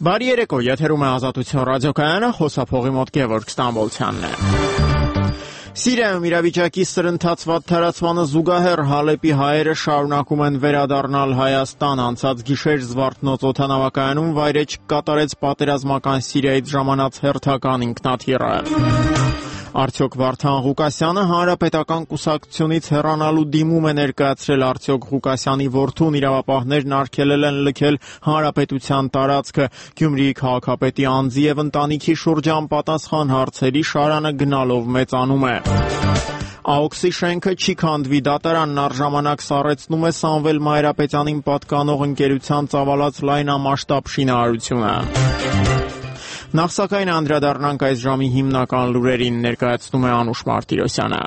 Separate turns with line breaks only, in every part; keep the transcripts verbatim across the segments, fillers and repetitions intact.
Բարի երեկո, եթերում է Ազատություն ռադիոկայանը, խոսափողի մոտ Գևորգ Ստամբոլցյանն է։ Սիրիայում իրավիճակի սրընթացված թարացմանը զուգահեռ Հալեպի հայերը շարունակում են վերադառնալ Հայաստան։ Անցած գիշեր Զվարթնոց օդանավակայանում վայրէջք կատարեց պատերազմական Սիրիայից ժամանած հերթական ինքնաթիռը։ Արդյոք Վարդան Ղուկասյանը հանրապետական կուսակցությունից հեռանալու դիմում է ներկայացրել, արդյոք Ղուկասյանի որդուն իրավապահներն արգելել են լքել հանրապետության տարածքը։ Գյումրիի քաղաքապետի անձի եւ ընտանիքի շուրջ անպատասխան հարցերի շարանը գնալով մեծանում է։ ԱՕՔՍ-ի շենքը չի քանդվի, դատարանն առժամանակ սառեցնում է Սամվել Մայրապետյանին պատկանող ընկերության ծավալած լայնամասշտաբ շինարարությունը։ Նախ սակայն անդրադառնանք այս ժամի հիմնական լուրերին, ներկայացնում է Անուշ Մարտիրոսյանը։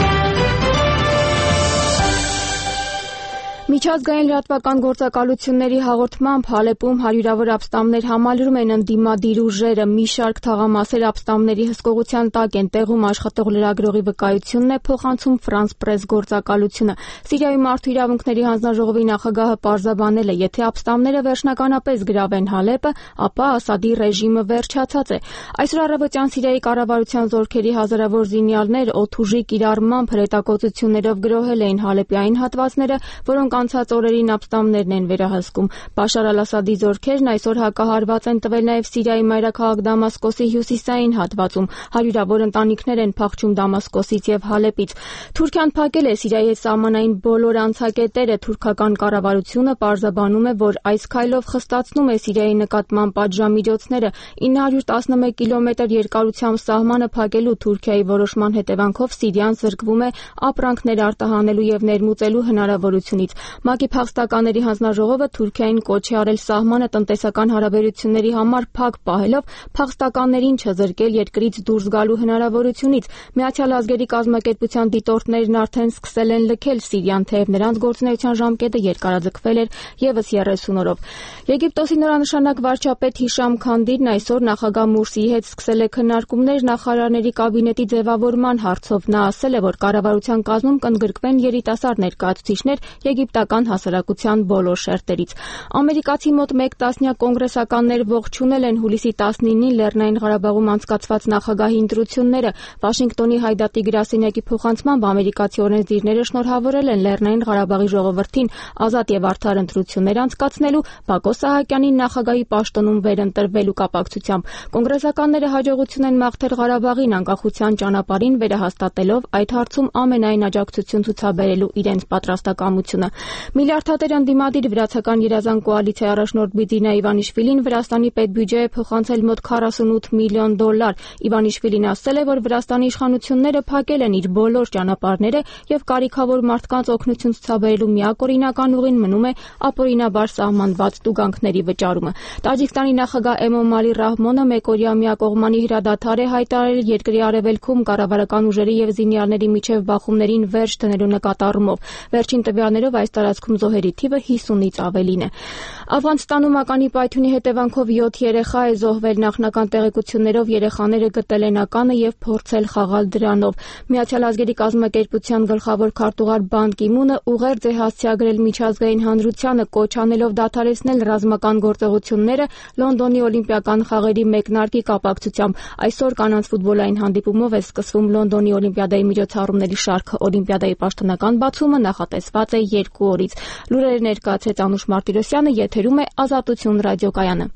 Միջազգային լրատվական գործակալությունների հաղորդմամբ Հալեպում հարյուրավոր ապստամբներ համալրում են ընդդիմադիր ուժերը։ Մի շարք թաղամասեր ապստամբների հսկողության տակ են տեղում, աշխատող լրագրողի վկայությունն է փոխանցում Ֆրանս Պրես գործակալությունը։ Սիրիայում մարդու իրավունքների հանձնաժողովի նախագահը պարզաբանել է, եթե ապստամբները վերջնականապես գրավեն Հալեպը, ապա Ասադի ռեժիմը վերջացած է։ Այսօր առավոտյան Սիրիայի կառավարության զորքերի հազարավոր զինյալներ օդուժի կիրառմամբ հրետակոծություններով գրոհել էին Հալեպի այն հատվածները, որոնք անցած օրերին ապստամբներն են վերահսկում։ Բաշար Ալ-Ասադի զորքերն այսօր հակահարված են տվել նաև Սիրիայի մայրաքաղաք Դամասկոսի հյուսիսային հատվածում։ Հարյուրավոր ընտանիքներ են փախչում Դամասկոսից եւ Հալեպից։ Թուրքիան փակել է Սիրիայի հետ սահմանային բոլոր անցակետերը։ Թուրքական կառավարությունը պարզաբանում է, որ այս քայլով խստացնում է Սիրիայի նկատմամբ պատժամիջոցները։ ինը հարյուր տասնմեկ կիլոմետր երկարությամբ սահմանը փակելու Թուրքիայի որոշման հետևանքով Սիրիան զրկվում է ապրանքներ արտահանելու եւ ներմուծելու հնարավորությունից։ ՄԱԿ-ի փախստականների հանձնաժողովը Թուրքիային կոչ է արել սահմանը տնտեսական հարաբերությունների համար փակ պահելով փախստականներին չզրկել երկրից դուրս գալու հնարավորությունից։ Միացյալ Ազգերի կազմակերպության դիտորդներն արդեն սկսել են լքել Սիրիան, թեև նրանց գործունեության ժամկետը երկարաձգվել էր եւս երեսուն օրով։ Եգիպտոսի նորանշանակ վարչապետ Հիշամ Քանդիրն այսօր նախագահ Մուրսիի հետ սկսել է քննարկումներ նախարարների կաբինետի ձևավորման հարցով։ Նա ասել է, որ կառավարության կազմում կընդգրկվեն երիտասարդ ներկայացուցիչներ եգիպտական հասարակության բոլոր շերտերից։ Ամերիկացի մոտ մեկ տասնյակ կոնգրեսականներ ողջունել են հուլիսի տասնինին Լեռնային Ղարաբաղում անցկացված նախագահի ընտրությունները։ Վաշինգտոնի Հայդատի գրասենյակի փոխանցմամբ ամերիկացի օրենսդիրները շնորհավորել են Լեռնային Ղարաբաղի ժողովրդին ազատ եւ արդար ընտրություններ անցկացնելու Բակո Սահակյանին նախագահի պաշտոնում վերընտրվելու կապակցությամբ։ Կոնգրեսականները հաջողություն են մաղթել Ղարաբաղին անկախության ճանապարհին վերահաստատելով այդ հարցում ամենայն աջակցություն ցուցաբերելու իրենց պատրաստակամությունը։ Միլիարդատեր ընդդիմադիր վրացական երազան կոալիցիայի առաջնորդ Բիձինա Իվանիշվիլին Վրաստանի պետբյուջե է փոխանցել մոտ քառասունութ միլիոն դոլար։ Իվանիշվիլին ասել է, որ Վրաստանի իշխանությունները փակել են իր բոլոր ճանապարհները եւ կարիքավոր մարդկանց օգնություն ցուցաբերելու միակ օրինական ուղին մնում է ապօրինաբար սահմանված տուգանքների վճարումը։ Տաջիկստանի նախագահ Էմոմալի Ռահմոնը մեկօրյա միակողմանի հրադադար է հայտարարել երկրի արևելքում կառավարական ուժերի եւ զինյալների միջև բախումներին վերջ դնելու նկատառումով։ Վերջին տվյալներով այս տարածքում զոհերի թիվը հիսունից ավելին է։ Աֆղանստանում ականի պայթյունի հետևանքով յոթ երեխա է զոհվել։ Նախնական տեղեկություններով երեխաները գտել են ականը եւ փորձել խաղալ դրանով։ Միացյալ Ազգերի կազմակերպության գլխավոր քարտուղար Բան Կի Մունը ուղերձ է հասցեագրել միջազգային հանրությանը կոչ անելով դադարեցնել ռազմական գործողությունները Լոնդոնի օլիմպիական խաղերի մեկնարկի կապակցությամբ։ Այսօր կանանց ֆուտբոլային հանդիպումով է սկսվում Լոնդոնի օլիմպիադայի միջոցառումների շարքը։ Օլիմպիադայի պաշտոնական բացումը նախատեսված է երկու օրից։ Լուրերը ներկայացրեց Անուշ Մարտիրոսյանը, եթերում է Ազատություն ռադիոկայանը։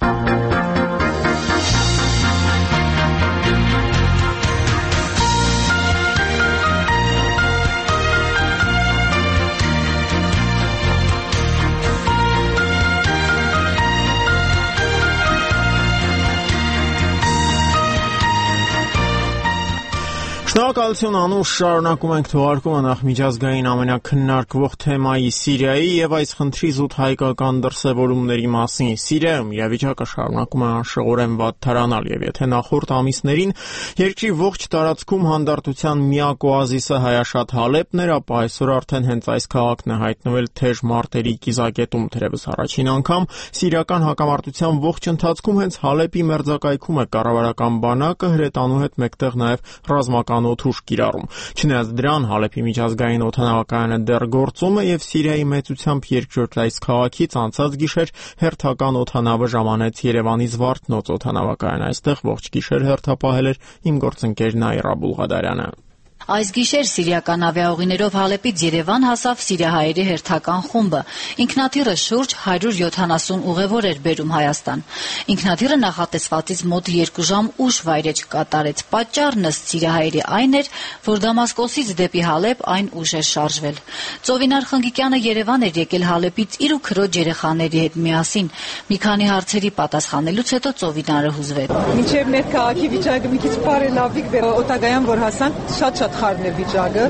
Շնորհակալություն Անուշ, շարունակում ենք թողարկումը նախ միջազգային ամենակննարկվող թեմայի Սիրիայի եւ այս խնդրի զուտ հայկական դրսեւորումների մասին։ Սիրիայում իրավիճակը շարունակում է անշեղորեն վատթարանալ եւ եթե նախորդ ամիսներին երկրի ողջ տարածքում հանդարտության միակ օազիսը հայաշատ Հալեպն էր, ապա այսօր արդեն հենց այս քաղաքն է հայտնվել թեժ մարտերի կիզակետում։ Թերևս առաջին անգամ սիրիական հակամարտության ողջ ընթացքում հենց Հալեպի մերձակայքում է կառավարական բանակը հրետանու հետ մեկտեղ նաեւ ռազմական ռազմական օդուժ կիրառում։ Չնայած դրան, Հալեպի միջազգային օդանավակայանը դեռ գործում է եւ Սիրիայի մեծությամբ երկրորդ այս քաղաքից անցած գիշեր հերթական օդանավը ժամանեց Երևանի Զվարթնոց օդանավակայան։ Այստեղ ողջ գիշեր հերթապահել էր իմ գործընկեր Նաիրա Բուլղադարյանը։
Այս գիշեր սիրիական ավիաուղիներով Հալեպից Երևան հասավ սիրիահայերի հերթական խումբը։ Ինքնաթիռը շուրջ հարյուր յոթանասուն ուղևոր էր բերում Հայաստան։ Ինքնաթիռը նախատեսվածից մոտ երկու ժամ ուշ վայրեջք կատարեց։ Պատճառն ըստ սիրիահայերի այն էր, որ Դամասկոսից դեպի Հալեպ այն ուշ էր շարժվել։ Ծովինար Խնգիկյանը Երևան էր եկել Հալեպից իր ու քրոջ երեխաների հետ միասին։ Մի քանի հարցերի պատասխանելուց հետո Ծովինարը հուզվեց։
Մինչև մեր քաղաքի վիճակը մի քիչ բարելավիկ դե օտագայան որ հասանք շատ խառն էր վիճակը։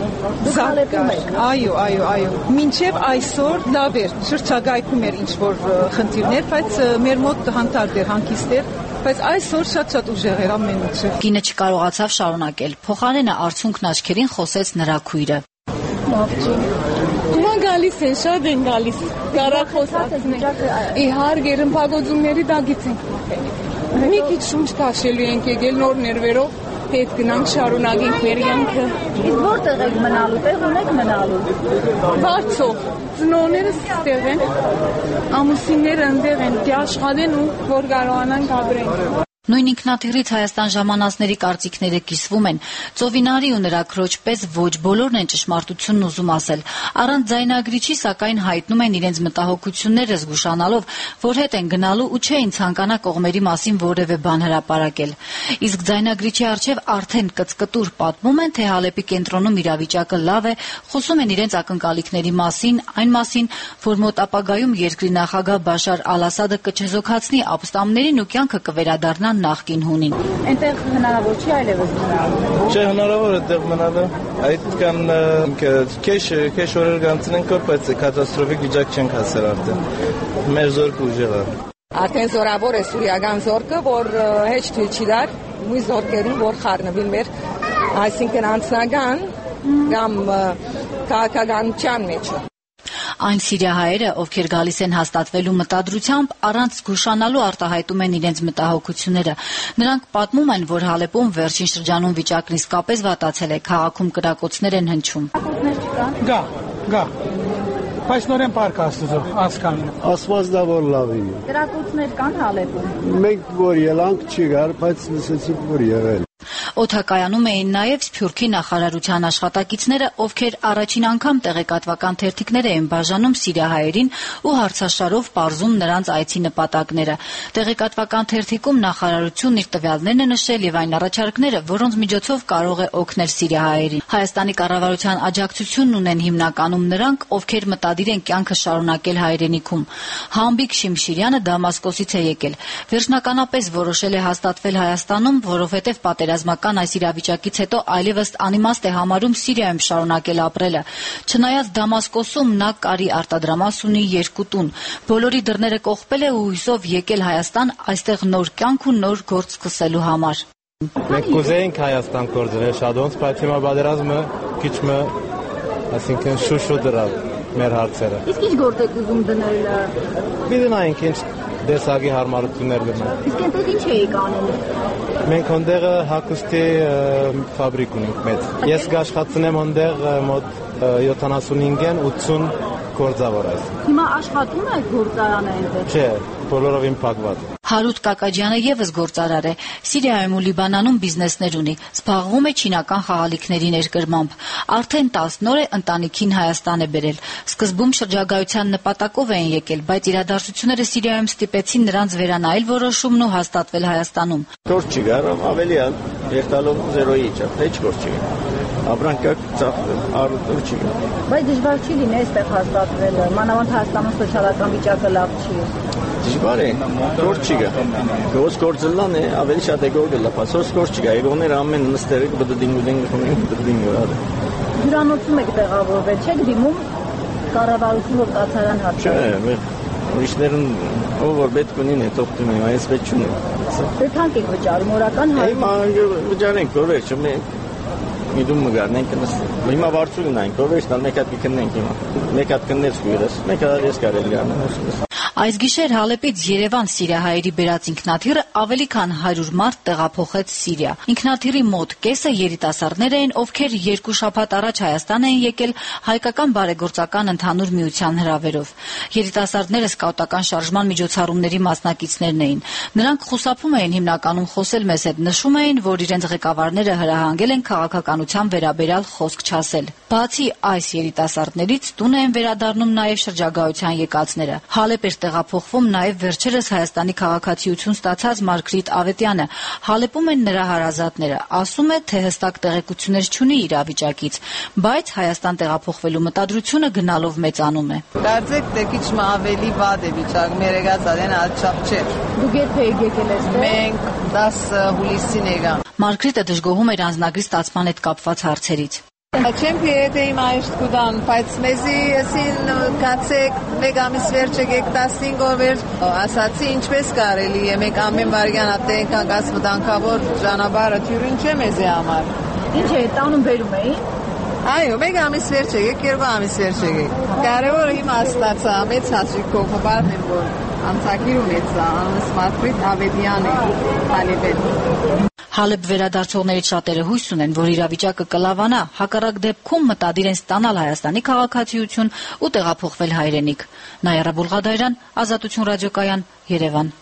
Այո, այո, այո։ Մինչև այսօր լավ էր, շրջագայքում էր ինչ-որ խնդիրներ, բայց մեր մոտ հանդարտ էր, հանգիստ էր, բայց այսօր շատ-շատ ուժեղ էր ամեն ինչը։
Կինը չկարողացավ շարունակել։ Փոխարենը արցունքն աչքերին խոսեց նրա քույրը։
Լավ չի։ Հիմա գալիս են, շատ են գալիս։ Կարա խոսացնենք։ Իհարկե, ռմբագործումների դագից ենք։ Մի քիչ շունչ քաշելու ենք եկել նոր ներվերով։ Հետ գնանք շարունակենք մեր յանքը։
Իսկ որտեղ եք մնալու, տեղ ունեք մնալու։
Վարձով։ Ծնողներս ստեղ են, ամուսինները ընդեղ են, աշխատեն ու որ կարողանանք ապրենք։
Նույն ինքնաթիռից Հայաստան ժամանածների կարծիքները կիսվում են։ Ծովինարի ու նրա քրոջ պես ոչ բոլորն են ճշմարտությունն ուզում ասել։ Առանց ձայնագրիչի, սակայն հայտնում են իրենց մտահոգությունները զգուշանալով, որ հետ են գնալու ու չէին ցանկանա կողմերի մասին որևէ բան հրապարակել։ Իսկ ձայնագրիչի առջև արդեն կծկտուր պատմում են, թե Հալեպի կենտրոնում իրավիճակը լավ է, խոսում են իրենց ակնկալիքների մասին, այն մասին, որ մոտ ապագայում երկրի նախագահ Բաշար Ալ-Ասադը կչեզոքացնի ապստամբներին ու կյանքը կվերադառնա նախկին հունին։
Այնտեղ հնարավոր չի այլևս մնալ։
Չէ, հնարավոր է այդտեղ մնալը։ Այդ կան քեշ քեշ օրեր կանցնենք, բայց կատաստրոֆիկ վիճակ չենք հասել արդեն։ Մեր զորքը ուժեղ է։
Արդեն զորավոր է սուրիական զորքը, որ հեչ թույլ չի դար մյուս զորքերին, որ խառնվին մեր, այսինքն անձնական կամ քաղաքականության մեջ։
Այն սիրիահայերը, ովքեր գալիս են հաստատվելու մտադրությամբ, առանց զգուշանալու արտահայտում են իրենց մտահոգությունները։ Նրանք պատմում են, որ Հալեպում վերջին շրջանում վիճակն իսկապես վատացել է, քաղաքում կրակոցներ են հնչում։
Գա, գա։ Բայց նորեն պարկ աստծո, ասկանում։
Ասված դա որ լավ է։
Կրակոցներ կան Հալեպում։
Մենք որ ելանք չի գար, բայց լսեցինք որ եղել։
Օդակայանում էին նաև Սփյուռքի նախարարության աշխատակիցները, ովքեր առաջին անգամ տեղեկատվական թերթիկներ էին բաժանում սիրիահայերին ու հարցաշարով պարզում նրանց այցի նպատակները։ Տեղեկատվական թերթիկում նախարարությունն իր տվյալներն է նշել եւ այն առաջարկները, որոնց միջոցով կարող է օգնել սիրիահայերին։ Հայաստանի կառավարության աջակցությունն ունեն հիմնականում նրանք, ովքեր մտադիր են կյանքը շարունակել հայրենիքում։ Համբիկ Շիմշիրյանը Դամասկոսից է եկել։ Վերջնականապես որոշել է հաստատվել Հայաստանում, որովհետեւ պատերազմական այս իրավիճակից հետո այլևս անիմաստ է համարում Սիրիայում շարունակել ապրելը։ Չնայած Դամասկոսում նա կարի արտադրամաս ունի երկու տուն։ Բոլորի դռները կողպել է ու հույսով եկել Հայաստան այստեղ նոր կյանք ու նոր գործ սկսելու համար։
Մենք կուզեինք Հայաստան կորձնել շադոնց, բայց հիմա պատերազմը քիչ մը, այսինքն շուշու դրավ մեր հարցերը։
Իսկ ինչ գործ եք ուզում դնել։
Գիտենայինք ինչ դեսագի հարմարություններ գտնենք։
Իսկ այնտեղ ինչ էիք անում։
Մենք հոնդեղը հագուստի ֆաբրիկ ունենք մեծ։ Ես կաշխատցնեմ հոնդեղ մոտ յոթանասունհինգ ութսուն գործավոր այս։
Հիմա աշխատում եք գործարանը այնտեղ։
Չէ, բոլորովին փակված։
Հարութ Կակաջյանը եւս գործարար է։ Սիրիայում ու Լիբանանում բիզնեսներ ունի։ Զբաղվում է չինական խաղալիքների ներկրմամբ։ Արդեն տասն օր է ընտանիքին Հայաստան է բերել։ Սկզբում շրջագայության նպատակով էին եկել, բայց իրադարձությունները Սիրիայում ստիպեցին նրանց վերանայել որոշումն ու հաստատվել Հայաստանում։
Գործ չի գարամ ավելի երթալով զերոյի չափ, heç գործ չի։ Ապրանքը ծախսել, առուտուր չի գա։
Բայց դժվար չի լինի այստեղ հաստատվելը, մանավանդ Հայաստանում սոցիալական վիճակը լավ չի։
Դժվար է, գործ չի գա։ Գործ գործելն է, ավելի շատ է գործելը, փասոս գործ չի գա։ Եգոներ ամեն նստերը բդդինգուդինգ խմեն բդդինգ։
Հյուրանոցում եք տեղավորվել, չեք դիմում կառավարություն որ կացարան հատկացնել։
Չէ, ուրիշներն ով որ պետք ունին է թողնում են, այս պետք չունի։
Դե թանկ եք վճարում օրական հայ։
Հիմա վճարենք, որ վերջ մենք Միդում մգարնենք նստենք։ Հիմա վարձու ունենք, որ վերջնալ մեկ հատ կքննենք հիմա։ Մեկ հատ կննես գույրս, մեկ հատ ես կարել գարնեմ։
Այս գիշեր Հալեպից Երևան սիրիահայերի բերած ինքնաթիռը ավելի քան հարյուր մարդ տեղափոխեց Սիրիա։ Ինքնաթիռի մոտ կեսը երիտասարդներ էին, ովքեր երկու շաբաթ առաջ Հայաստան էին եկել հայկական բարեգործական ընդհանուր միության հրավերով։ Երիտասարդները սկաուտական շարժման միջոցառումների մասնակիցներն էին։ Նրանք խուսափում էին հիմնականում խոսել մեզ հետ, նշում էին, որ իրենց ղեկավարները հրահանգել են քաղաքականության վերաբերյալ խոսք չասել։ Բացի այս երիտասարդներից տուն են վերադառնում նաև շրջագայության եկածները։ Հալեպ էր տեղափոխվում նաև վերջերս Հայաստանի քաղաքացիություն ստացած Մարգրիտ Ավետյանը։ Հալեպում են նրա հարազատները։ Ասում է, թե հստակ տեղեկություններ չունի իրավիճակից, բայց Հայաստան տեղափոխվելու մտադրությունը գնալով մեծանում է։
Կարծեք, թե քիչ ավելի վատ է վիճակը, մեր եկած արեն ադչապ չէր։
Դուք երբ եք եկել այստեղ։
Մենք դասը հուլիսին եկան։
Մարգրիտը դժգոհում էր անձնագրի ստացման հետ կապված հարցերից։
Չեմ պիտի իմ այշտ կուդան, բայց մեզի ասին կացեք, մեկ ամիս վերջ եկեք տասնհինգ օր վերջ, ասացի ինչպես կարելի է, մեկ ամեն վարյան ատե ենքան կաց վտանգավոր ճանապարհը թյուրին չէ մեզի համար։
Ինչ է, տանում բերում էի։
Այո, մեկ ամիս վերջ եկեք, երկու ամիս վերջ եկեք։ Կարևորը հիմա ստացա, մեծ հասույթով հպարտ եմ, որ անցակիր ունեցա, անունս Մարգրիտ Ավետյան է, Հալեպից։
Հալեպ վերադարձողներից շատերը հույս ունեն, որ իրավիճակը կլավանա, հակառակ դեպքում մտադիր են ստանալ Հայաստանի քաղաքացիություն ու տեղափոխվել հայրենիք։ Նայարա Բուլղադայրան, Ազատություն ռադիոկայան, Երևան։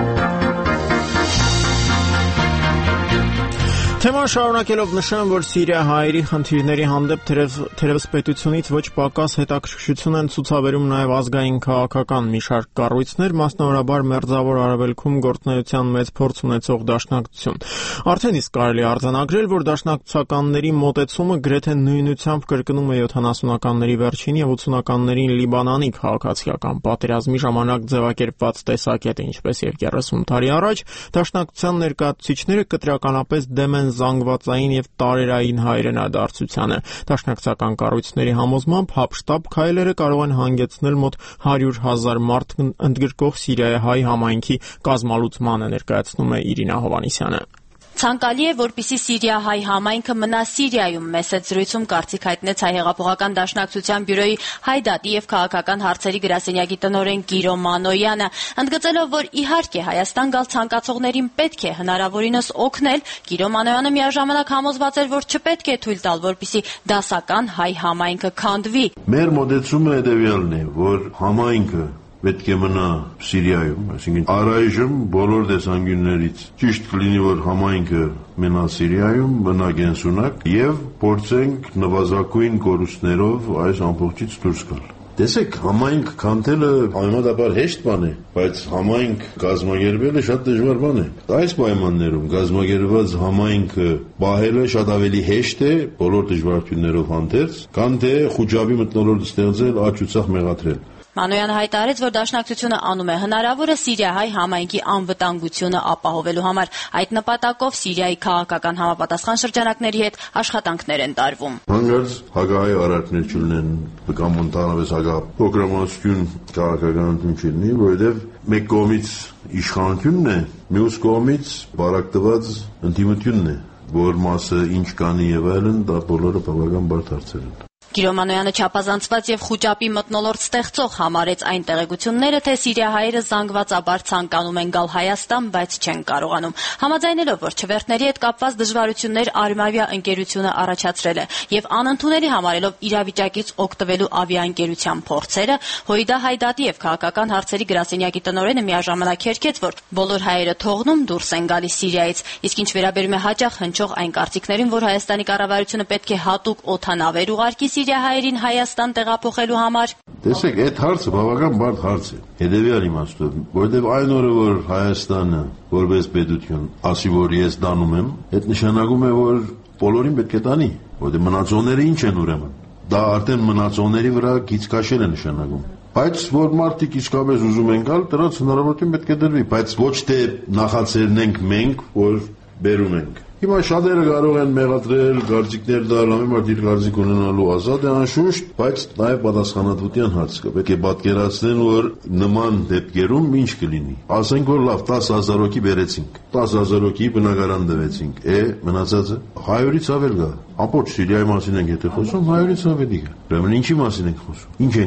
Թեման շարունակելով նշեմ, որ սիրիահայերի խնդիրների հանդեպ թերևս պետությունից ոչ պակաս հետաքրքրություն են ցուցաբերում նաև ազգային քաղաքական մի շարք կառույցներ, մասնավորաբար Մերձավոր Արևելքում գործունեության մեծ փորձ ունեցող Դաշնակցություն։ Արդեն իսկ կարելի է արձանագրել, որ դաշնակցականների մոտեցումը գրեթե նույնությամբ կրկնում է յոթանասունականների վերջին եւ ութսունականներին Լիբանանի քաղաքացիական պատերազմի ժամանակ ձևակերպված տեսակետը, ինչպես եւ երեսուն տարի առաջ, Դաշնակցության ներկայացուցիչները կտրականապես դեմ են զանգվածային եւ տարերային հայրենադարձությանը։ Դաշնակցական կառույցների համոզմամբ հապշտապ քայլերը կարող են հանգեցնել մոտ հարյուր հազար մարդ ընդգրկող Սիրիահայ համայնքի կազմալուծմանը, ներկայացնում է Իրինա Հովհաննիսյանը։
Ցանկալի է, որպեսզի Սիրիահայ համայնքը մնա Սիրիայում, մեծ զրույցում կարծիք հայտնեց Հայ հեղափոխական դաշնակցության բյուրոյի հայդատի եւ քաղաքական հարցերի գրասենյակի տնօրեն Կիրո Մանոյանը, ընդգծելով, որ իհարկե Հայաստան գալ ցանկացողներին պետք է հնարավորինս օգնել, Կիրո Մանոյանը միաժամանակ համոզված էր, որ չպետք է թույլ տալ, որպեսզի դասական հայ համայնքը քանդվի։
Մեր մոտեցումը հետեւյալն է, որ համայնքը պետք է մնա Սիրիայում, այսինքն առայժմ բոլոր տեսանկյուններից ճիշտ կլինի, որ համայնքը մնա Սիրիայում, մնա գենսունակ եւ փորձենք նվազագույն կորուստներով այս ամբողջից դուրս գալ։ Տեսեք, համայնք քանդելը այնուամենայնիվ հեշտ բան է, բայց համայնք կազմակերպելը շատ դժվար բան է։ Այս պայմաններում կազմակերպված համայնքը պահելը շատ ավելի հեշտ է բոլոր դժվարություններով հանդերձ, քան թե խուճապի մթնոլորտ ստեղծել, աճուցախ մեղադրել։
Մանոյանը հայտարարեց, որ Դաշնակցությունը անում է հնարավորը Սիրիահայ համայնքի անվտանգությունը ապահովելու համար։ Այդ նպատակով Սիրիայի քաղաքական համապատասխան շրջանակների հետ աշխատանքներ են տարվում։
Հանգարց հակահայ արարքներ չլինեն, կամ ընդհանրապես հակափոքրամասնություն քաղաքականություն չլինի, որովհետև մեկ կողմից իշխանությունն է, մյուս կողմից բարակտված ընդդիմությունն է, որ մասը ինչ կանի եւ այլն, դա բոլորը բավական բարդ հարցեր են։
Կիրո Մանոյանը չափազանցված եւ խուճապի մթնոլորտ ստեղծող համարեց այն տեղեկությունները, թե սիրիահայերը զանգվածաբար ցանկանում են գալ Հայաստան, բայց չեն կարողանում։ Համաձայնելով, որ չվերթների հետ կապված դժվարություններ Արմավիա ընկերությունը առաջացրել է եւ անընդունելի համարելով իրավիճակից օգտվելու ավիաընկերության փորձերը, Հույդա Հայդատի եւ քաղաքական հարցերի գրասենյակի տնօրենը միաժամանակ հերքեց, որ բոլոր հայերը թողնում դուրս են գալիս Սիրիայից, իսկ ինչ վերաբերում է հաճախ հնչող այն կարծիքներին, որ Հայաստանի կառավարությունը պետք է հատուկ օդանավեր ուղարկի Սիրիահայերին Հայաստան տեղափոխելու համար։
Տեսեք, այդ հարցը բավական բարդ հարց է։ Հետևյալ իմաստով, որովհետև այն օրը, որ Հայաստանը որպես պետություն ասի, որ ես դանում եմ, այդ նշանակում է, որ բոլորին պետք է տանի, որովհետև մնացողները ինչ են ուրեմն։ Դա արդեն մնացողների վրա գիծ քաշել է նշանակում։ Բայց որ մարդիկ իսկապես ուզում են գալ, դրանց հնարավորություն պետք է դրվի, բայց ոչ թե նախաձեռնենք մենք, որ բերում ենք։ Հիմա շատերը կարող են մեղադրել, կարծիքներ տալ, ամեն մարդ իր կարծիք ունենալու ազատ է անշուշտ, բայց նաև պատասխանատվության հարց կա։ Պետք է պատկերացնել, որ նման դեպքերում ինչ կլինի։ Ասենք որ լավ տասը հազար հոգի բերեցինք, տասը հազար հոգի բնակարան տվեցինք, է մնացածը հայորից ավել գա։ Ամբողջ Սիրիայի մասին ենք եթե խոսում, հայորից ավելի գա։ Ուրեմն ինչի մասին ենք խոսում։ Ինչ են գանում։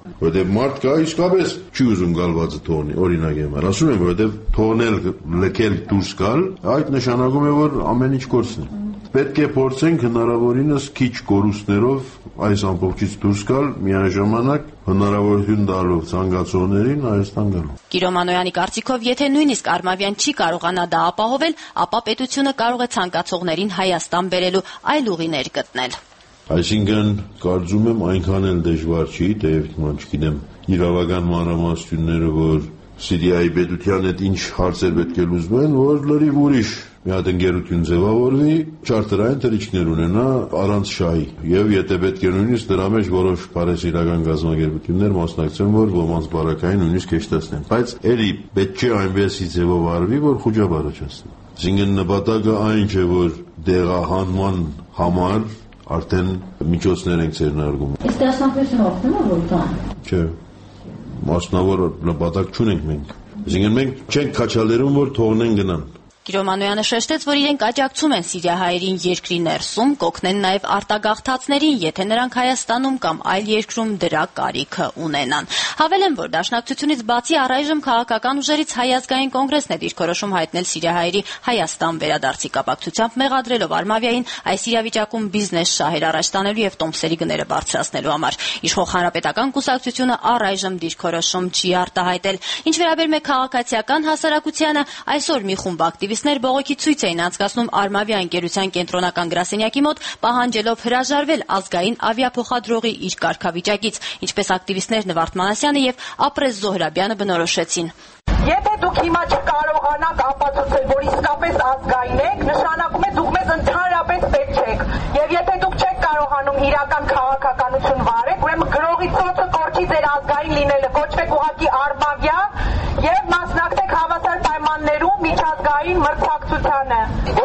Որտեղ մարդ կա իսկապես չի ուզում գալվածը թողնի, օրինակ եմ ասում եմ, որտեղ թողնել լքել դուրս գալ, այդ նշանակում է, որ ամեն ինչ կորցնի։ Պետք է փորձենք հնարավորինս քիչ կորուստներով այս ամբողջից դուրս գալ, միաժամանակ հնարավորություն տալով ցանկացողներին Հայաստան գալու։
Կիրո Մանոյանի կարծիքով, եթե նույնիսկ Արմավյան չի կարողանա դա ապահովել, ապա պետությունը կարող է ցանկացողներին Հայաստան բերելու այլ ուղիներ գտնել։
Այսինքն, կարծում եմ այնքան էլ դժվար չի, թեև հիմա չգիտեմ իրավական մանրամասնությունները, որ Սիրիայի պետության հետ ինչ հարցեր պետք է լուծվեն, որ լրիվ ուրիշ մի հատ ընկերություն ձևավորվի, չարտերային թռիչքներ ունենա առանց շահի, եւ եթե պետք է նույնիսկ դրա մեջ որոշ բարեսիրական գազམ་ագերբություններ մասնակցեն, որ ոմանց բարակային նույնիսկ հեշտացնեն, բայց էլի պետք չէ այնպեսի ձևով արվի, որ խոճապ առաջացնի։ Այսինքն նպատակը այն չէ, որ դեղահանման համար արդեն միջոցներ ենք ձեռնարկում։
Իսկ դասնակցությունը օգնում է որքան։
Չէ։ Մասնավոր նպատակ չունենք մենք։ Այսինքն մենք չենք քաչալերում, որ թողնեն գնան։
Կիրո Մանոյանը շեշտեց, որ իրենք աջակցում են սիրիահայերին երկրի ներսում, կօգնեն նաև արտագաղթածներին, եթե նրանք Հայաստանում կամ այլ երկրում դրա կարիքը ունենան։ Հավելեն, որ դաշնակցությունից բացի առայժմ քաղաքական ուժերից Հայ ազգային կոնգրեսն է դիրքորոշում հայտնել սիրիահայերի Հայաստան վերադարձի կապակցությամբ, մեղադրելով Արմավիային այս իրավիճակում բիզնես շահեր առաջ տանելու եւ տոմսերի գները բարձրացնելու համար։ Իշխող Հանրապետական կուսակցությունը առայժմ դիրքորոշում չի արտահայտել։ Ինչ վերաբերում է քաղաքացիական հասարակությանը, այսօր մի խումբ ակտիվիստներ բողոքի ցույց էին անցկացնում Արմավիա ընկերության կենտրոնական գրասենյակի մոտ, պահանջելով հրաժարվել ազգային ավիափոխադրողի իր կարգավիճակից, ինչպես ակտիվիստներ Նվարդ Մանասյանը եւ Ապրես Զոհրաբյանը բնորոշեցին։
Եթե դուք հիմա չկարողանաք ապացուցել, որ իսկապես ազգային եք, նշանակում է դուք մեզ ընդհանրապես պետք չեք։ Եվ եթե դուք չեք կարողանում իրական քաղաքականություն վարել, ուրեմն գրողի ծոցը կորչի ձեր ազգային լինելը, կոչվեք ուղղակի Արմավիա եւ մասնակցեք հավասար պայմաններում միջազգային մրցակցությանը։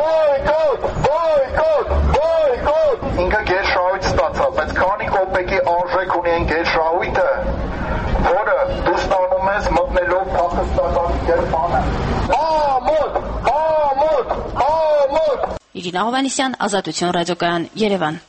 Բոյկոտ, բոյկոտ, բոյկոտ։ Ինքը գերշահույթ ստացավ, բայց քանի կոպեկի արժեք ունի այն գերշահույթը, որը դու ստանում ես մտնելով փախստական կերպանը։ Ամոթ, ամոթ, ամոթ։
Իրինա Հովանեսյան, Ազատություն ռադիոկայան, Երևան։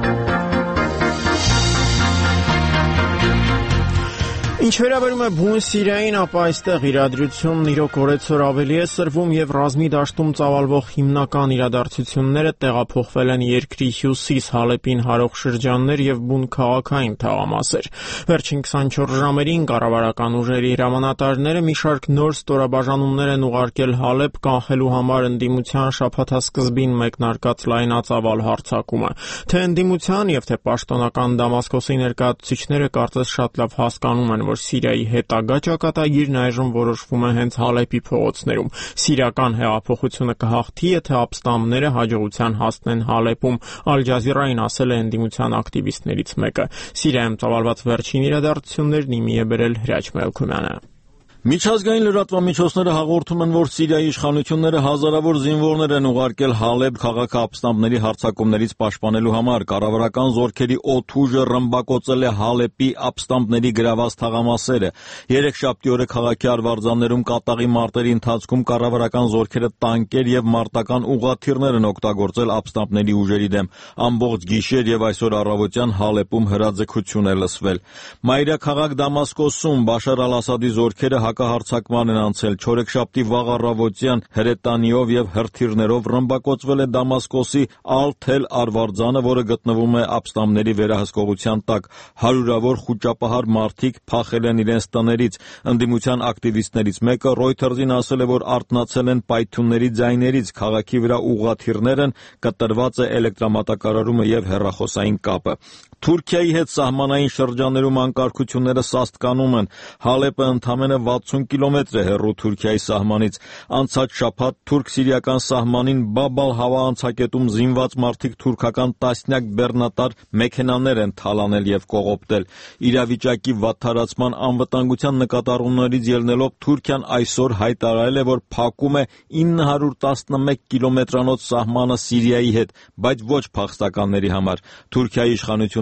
Ինչ վերաբերում է բուն Սիրիային, ապա այստեղ իրադրությունն իրոք օրեցօր ավելի է սրվում եւ ռազմի դաշտում ծավալվող հիմնական իրադարձությունները տեղափոխվել են երկրի հյուսիս Հալեպին հարող շրջաններ եւ բուն քաղաքային թաղամասեր։ Վերջին քսանչորս ժամերին կառավարական ուժերի հրամանատարները մի շարք նոր ստորաբաժանումներ են ուղարկել Հալեպ կանխելու համար ընդդիմության շաբաթասկզբին մեկնարկած լայնածավալ հարձակումը։ Թե ընդդիմության եւ թե պաշտոնական Դամասկոսի ներկայացուցիչները կարծես շատ լավ հասկանում են, որ Սիրիայի հետագա ճակատագիրն այժմ որոշվում է հենց Հալեպի փողոցներում։ Սիրիական հեղափոխությունը կհաղթի, եթե ապստամբները հաջողության հասնեն Հալեպում, Ալ Ջազիրային ասել է ընդդիմության ակտիվիստներից մեկը։ Սիրիայում ծավալված վերջին իրադարձություններն իմի է բերել Հրաչ Մելքումյանը։
Միջազգային լրատվամիջոցները հաղորդում են, որ Սիրիայի իշխանությունները հազարավոր զինվորներ են ուղարկել Հալեբ քաղաքապստամբների հարձակումներից պաշտպանելու համար։ Կառավարական զորքերի օդուժը ռմբակոծել է Հալեպի ապստամբների գրաված թաղամասերը։ Երեքշաբթի օրը քաղաքի արվարձաններում կատաղի մարտերի ընթացքում կառավարական զորքերը տանկեր եւ մարտական ուղղաթիռներ են օգտագործել ապստամբների ուժերի դեմ։ Ամբողջ գիշեր եւ այսօր առավոտյան Հալեպում հրաձգություն է լսվել։ Մայրաքաղաք Դամասկոսում Բաշար Ալ-Ասադի զորքերը հակահարձակման են անցել։ Չորեքշաբթի վաղ առավոտյան հրետանիով եւ հրթիռներով ռմբակոծվել է Դամասկոսի Ալ-Թել արվարձանը, որը գտնվում է ապստամբների վերահսկողության տակ։ Հարյուրավոր խուճապահար մարդիկ փախել են իրենց տներից։ Ընդդիմության ակտիվիստներից մեկը Reuters-ին ասել է, որ արթնացել են պայթյունների ձայներից, քաղաքի վրա ուղղաթիռներ են, կտրված է էլեկտրամատակարարումը եւ հեռախոսային կապը։ Թուրքիայի հետ սահմանային շրջաններում անկարգությունները սաստկանում են։ Հալեպը ընդամենը վաթսուն կիլոմետր է հեռու Թուրքիայի սահմանից։ Անցած շաբաթ թուրք-սիրիական սահմանին Բաբ Ալ-Հավա անցակետում զինված մարդիկ թուրքական տասնյակ բեռնատար մեքենաներ են թալանել եւ կողոպտել։ Իրավիճակի վատթարացման անվտանգության նկատառումներից ելնելով Թուրքիան այսօր հայտարարել է, որ փակում է ինը հարյուր տասնմեկ կիլոմետրանոց սահմանը Սիրիայի հետ, բայց ոչ փախստականների համար։ Թուրքիայի իշխանությունը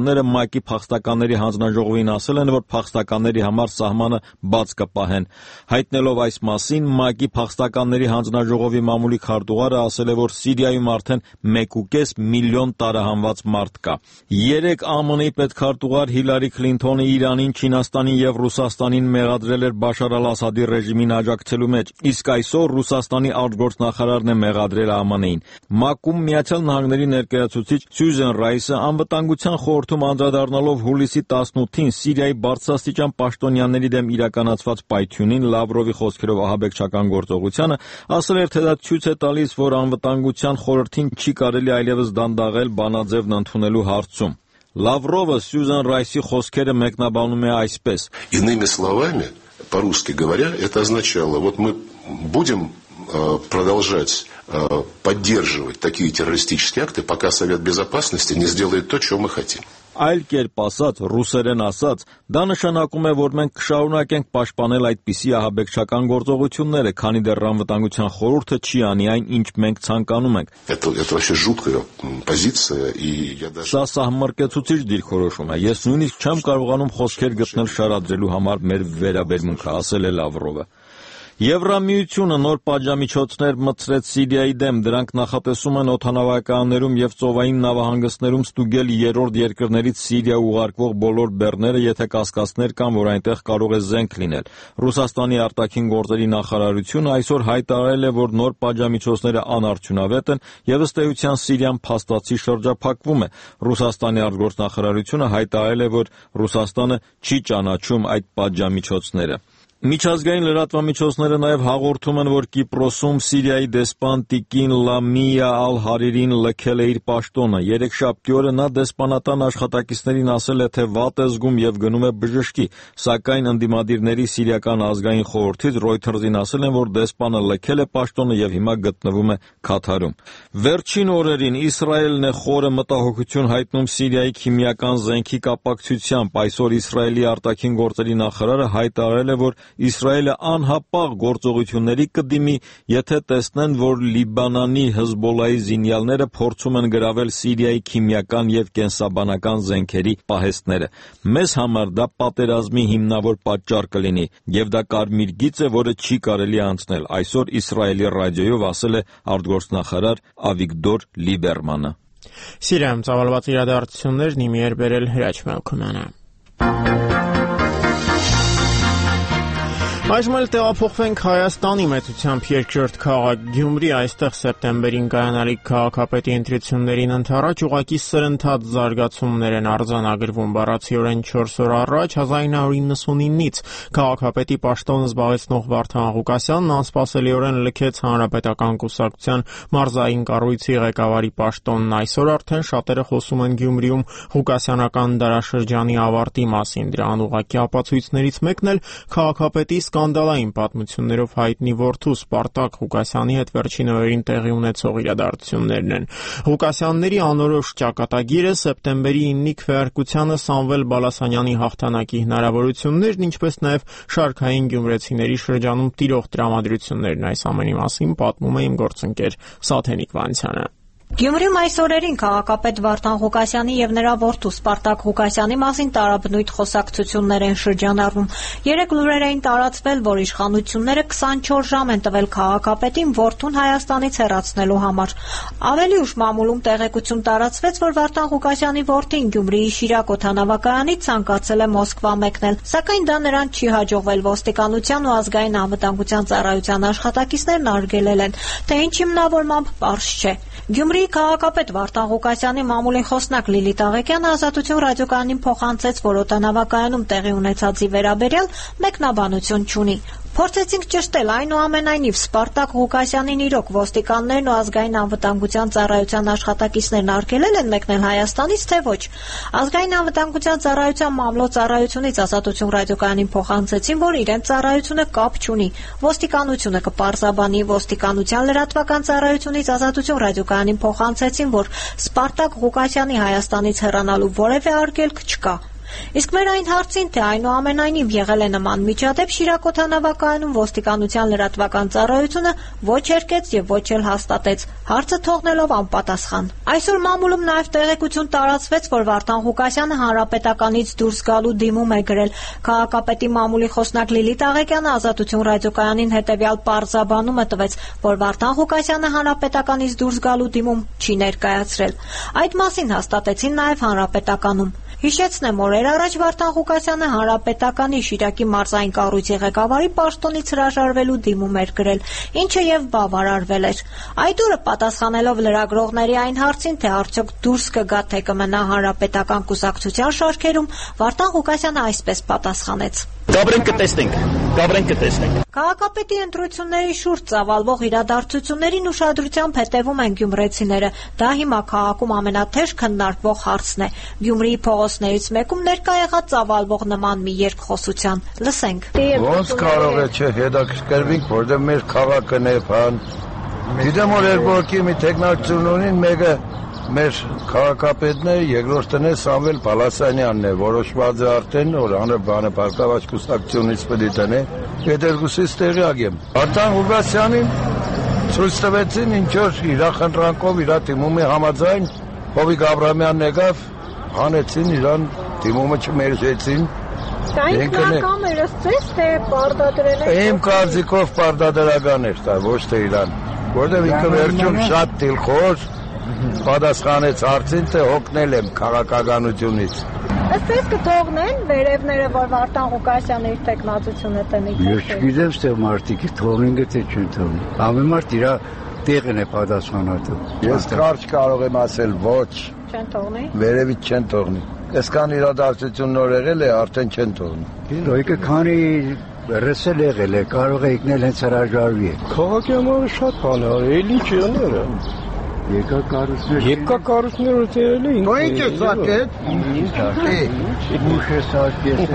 իշխանությունները ՄԱԿ-ի փախստականների հանձնաժողովին ասել են, որ փախստականների համար սահմանը բաց կպահեն։ Հայտնելով այս մասին, ՄԱԿ-ի փախստականների հանձնաժողովի մամուլի քարտուղարը ասել է, որ Սիրիայում արդեն մեկ ու կես միլիոն տարահանված մարդ կա։ Երեկ Է Մ Ն-ի պետքարտուղար Հիլարի Քլինթոնը Իրանին, Չինաստանին եւ Ռուսաստանին մեղադրել էր Բաշար al-Ասադի ռեժիմին աջակցելու մեջ, իսկ այսօր Ռուսաստանի արտգործնախարարն է մեղադրել Է Մ Ն-ին։ ՄԱԿ-ում Միացյալ Նահանգների ներկայացուցիչ Սյուզեն Ռայսը անվտանգության խորհրդում անդրադառնալով հուլիսի տասնութին Սիրիայի բարձրաստիճան պաշտոնյաների դեմ իրականացված պայթյունին, Լավրովի խոսքերով ահաբեկչական գործողությանը, ասել էր, թե դա ցույց է տալիս, որ անվտանգության խորհրդին չի կարելի այլևս դանդաղել բանաձևն ընդունելու հարցում։ Լավրովը Սյուզեն Ռայսի խոսքերը մեկնաբանում է այսպես.
Иными словами, по-русски говоря, это означало, вот мы будем э, продолжать э, поддерживать такие террористические акты, пока Совет Безопасности не сделает то, чего мы хотим.
Այլ կերպ ասած, ռուսերեն ասած, դա նշանակում է, որ մենք կշարունակենք պաշտպանել այդպիսի ահաբեկչական գործողությունները, քանի դեռ անվտանգության խորհուրդը չի անի այն, ինչ մենք ցանկանում ենք։ Սա սահմռկեցուցիչ դիրքորոշում է։ Ես նույնիսկ չեմ կարողանում խոսքեր գտնել շարադրելու համար մեր վերաբերմունքը, ասել է Լավրովը։ Եվրամիությունը նոր պատժամիջոցներ մտցրեց Սիրիայի դեմ, դրանք նախատեսում են օդանավակայաններում եւ ծովային նավահանգիստներում ստուգել երրորդ երկրներից Սիրիա ուղարկվող բոլոր բեռները, եթե կասկածներ կան, որ այնտեղ կարող է զենք լինել։ Ռուսաստանի արտաքին գործերի նախարարությունը այսօր հայտարարել է, որ նոր պատժամիջոցները անարդյունավետ են եւ ըստ էության Սիրիան փաստացի շրջափակվում է։ Ռուսաստանի արտգործնախարարությունը հայտարարել է, որ Ռուսաստանը չի ճանաչում այդ պատժամիջոցները։ Միջազգային լրատվամիջոցները նաև հաղորդում են, որ Կիպրոսում Սիրիայի դեսպան տիկին Լամիա Ալ-Հարիրին լքել է իր պաշտոնը։ Երեքշաբթի օրը նա դեսպանատան աշխատակիցներին ասել է, թե վատ է զգում եւ գնում է բժշկի, սակայն ընդդիմադիրների Սիրիական ազգային խորհրդից Reuters-ին ասել են, որ դեսպանը լքել է պաշտոնը եւ հիմա գտնվում է Քաթարում։ Վերջին օրերին Իսրայելն է խորը մտահոգություն հայտնում Սիրիայի քիմիական զենքի կապակցությամբ։ Այսօր Իսրայելի արտաքին գործերի նախարարը հայտարարել է, որ Իսրայելը անհապաղ գործողությունների կդիմի, եթե տեսնեն, որ Լիբանանի Հեզբոլայի զինյալները փորձում են գրավել Սիրիայի քիմիական եւ կենսաբանական զենքերի պահեստները։ Մեզ համար դա պատերազմի հիմնավոր պատճառ կլինի, եւ դա կարմիր գիծ է, որը չի կարելի անցնել, այսօր Իսրայելի ռադիոյով ասել է արտգործնախարար Ավիգդոր Լիբերմանը։
Սիրիայում ծավալված իրադարձություններն իմի էր բերել Հրաչ Մելքումյանը։ Այժմ էլ տեղափոխվենք Հայաստանի մեծությամբ երկրորդ քաղաք Գյումրի, այստեղ սեպտեմբերին կայանալիք քաղաքապետի ընտրություններին ընդառաջ ուղղակի սրընթաց զարգացումներ են արձանագրվում։ Բառացիորեն չորս օր առաջ հազար նույն հարյուր իննսունինից քաղաքապետի պաշտոն զբաղեցնող Վարդան Ղուկասյանն անսպասելիորեն լքեց Հանրապետական կուսակցության մարզային կառույցի ղեկավարի պաշտոնն։ Այսօր արդեն շատերը խոսում են Գյումրիում Ղուկասյանական դարաշրջանի ավարտի մասին։ Դրան ուղղակի ապացույցներից մեկն էլ քաղաքապետի սկանդալային պատմություններով հայտնի որդու Սպարտակ Ղուկասյանի հետ վերջին օրերին տեղի ունեցող իրադարձություններն են։ Ղուկասյանների անորոշ ճակատագիրը սեպտեմբերի իննի քվեարկությանը Սամվել Բալասանյանի հաղթանակի հնարավորություններն, ինչպես նաև շարքային գյումրեցիների շրջանում տիրող տրամադրություններն։ Այս ամենի մասին պատմում է իմ գործընկեր Սաթենիկ Վանցյանը։
Գյումրիում այս օրերին քաղաքապետ Վարդան Ղուկասյանի եւ նրա որդու Սպարտակ Ղուկասյանի մասին տարաբնույթ խոսակցություններ են շրջանառվում։ Երեք լուրեր էին տարածվել, որ իշխանությունները քսանչորս ժամ են տվել քաղաքապետին որդուն Հայաստանից հեռացնելու համար։ Ավելի ուշ մամուլում տեղեկություն տարածվեց, որ Վարդան Ղուկասյանի որդին Գյումրիի Շիրակ օդանավակայանից ցանկացել է Մոսկվա մեկնել, սակայն դա նրան չի հաջողվել։ Ոստիկանության ու ազգային անվտանգության ծառայության աշխատակիցներն արգելել են, թե ինչ հիմնավորմամբ պարզ չէ։ Գյումրիի քաղաքապետ Վարդան Ղուկասյանի մամուլի խոսնակ Լիլիթ Աղեկյանը Ազատություն ռադիոկայանին փոխանցեց, որ օդանավակայանում տեղի ունեցածի վերաբերյալ մեկնաբանություն չունի։ Փորձեցինք ճշտել, այնուամենայնիվ Սպարտակ Ղուկասյանին իրոք ոստիկաններն ու ազգային անվտանգության ծառայության աշխատակիցներն արգելել են մեկնել Հայաստանից, թե ոչ։ Ազգային անվտանգության ծառայության մամլոյցարայությունից Ազատություն ռադիոկայանին փոխանցեցին, որ իրենց ծառայությունը կապ չունի։ Ոստիկանությունը կպարզաբանի։ Ոստիկանության լրատվական ծառայությունից Ազատություն ռադիոկայանին փոխանցեցին, որ Սպարտակ Ղուկասյանի Հայաստանից հեռանալու որևէ արգելք չկա։ Իսկ մեր այն հարցին, թե այնուամենայնիվ եղել է նման միջադեպ, Շիրակ օդանավակայանում ոստիկանության լրատվական ծառայությունը ոչ երկեց եւ ոչ էլ հաստատեց, հարցը թողնելով անպատասխան։ Այսօր մամուլում նաեւ տեղեկություն տարածվեց, որ Վարդան Ղուկասյանը հանրապետականից դուրս գալու դիմում է գրել։ Քաղաքապետի մամուլի խոսնակ Լիլիթ Աղեկյանը Ազատություն ռադիոկայանին հետեւյալ պարզաբանումը տվեց, որ Վարդան Ղուկասյանը հանրապետականից դուրս գալու դիմում չի ներկայացրել։ Այդ մասին հաստատեցին նաեւ հանրապետականում։ Հիշեցնեմ, օրեր առաջ Վարդան Ղուկասյանը հանրապետականի Շիրակի մարզային կառույցի ղեկավարի պաշտոնից հրաժարվելու դիմում էր գրել, ինչը եւ բավարարվել էր։ Այդ օրը պատասխանելով լրագրողների այն հարցին, թե արդյոք դուրս կգա թե կմնա հանրապետական կուսակցության շարքերում, Վարդան Ղուկասյանը այսպես պատասխանեց.
Գաբրենք կտեսնենք, գաբրենք կտեսնենք։
Քաղաքապետի ընտրությունների շուրջ ծավալվող իրադարձություններին ուշադրությամբ հետևում են գյումրեցիները։ Դա հիմա քաղաքում ամենաթեժ քննարկվող հարցն է։ Գյումրիի փողոցներից մեկում ներկա եղած ծավալվող նման մի երկխոսության։ Լսենք։
Ոնց կարող է չէ հետաքրքրվենք, որտեղ մեր քաղաքն է, բան։ Գիտեմ, որ երկու մի տեխնոլոգիություն ունին, մեկը մեր քաղաքապետն է, երկրորդն է Սամվել Պալասանյանն է, որոշված է արդեն, որ հանրապետարանը բարգավաճ կուսակցությունից պետք է տնե, այդ երկուսից տեղյակ եմ։ Վարդան Ղուկասյանին ցույց տվեցին, ինչ որ իր խնդրանքով, իր դիմումի համաձայն, Հովիկ Աբրահամյանն եկավ, հանեցին իրան, դիմումը չմերժեցին։
Դա ինքնակամ էր ըստ թե պարտադրել է։
Իմ կարծիքով պարտադրական էր դա, ոչ թե իրան, որտեղ ինքը վերջում շատ դիլխոր պատասխանեց հարցին, թե հոգնել եմ քաղաքականությունից։
Ըստ էս կթողնեն վերևները, որ Վարդան Ղուկասյանը իր տեխնացությունը տնի։
Ես չգիտեմ, թե մարդիկ թողնեն թե չեն թողնի։ Ամեն մարդ իր տեղն է պատասխանատու։ Ես կարճ կարող եմ ասել ոչ։
Չեն թողնի։
Վերևից չեն թողնի։ Այսքան իրադարձություն նոր եղել է, արդեն չեն թողնի։ Լոյկը քանի ռեսել եղել է, կարող է իկնել հենց հրաժարվի։ Քաղաքի համար շատ բան է, էլի չի ըները։ Եկա կառույցներ։ Եկա կառույցներ ուտել էին։ Ու ինչ է սակետ։ Ինչ է։ Ինչ է սակետ։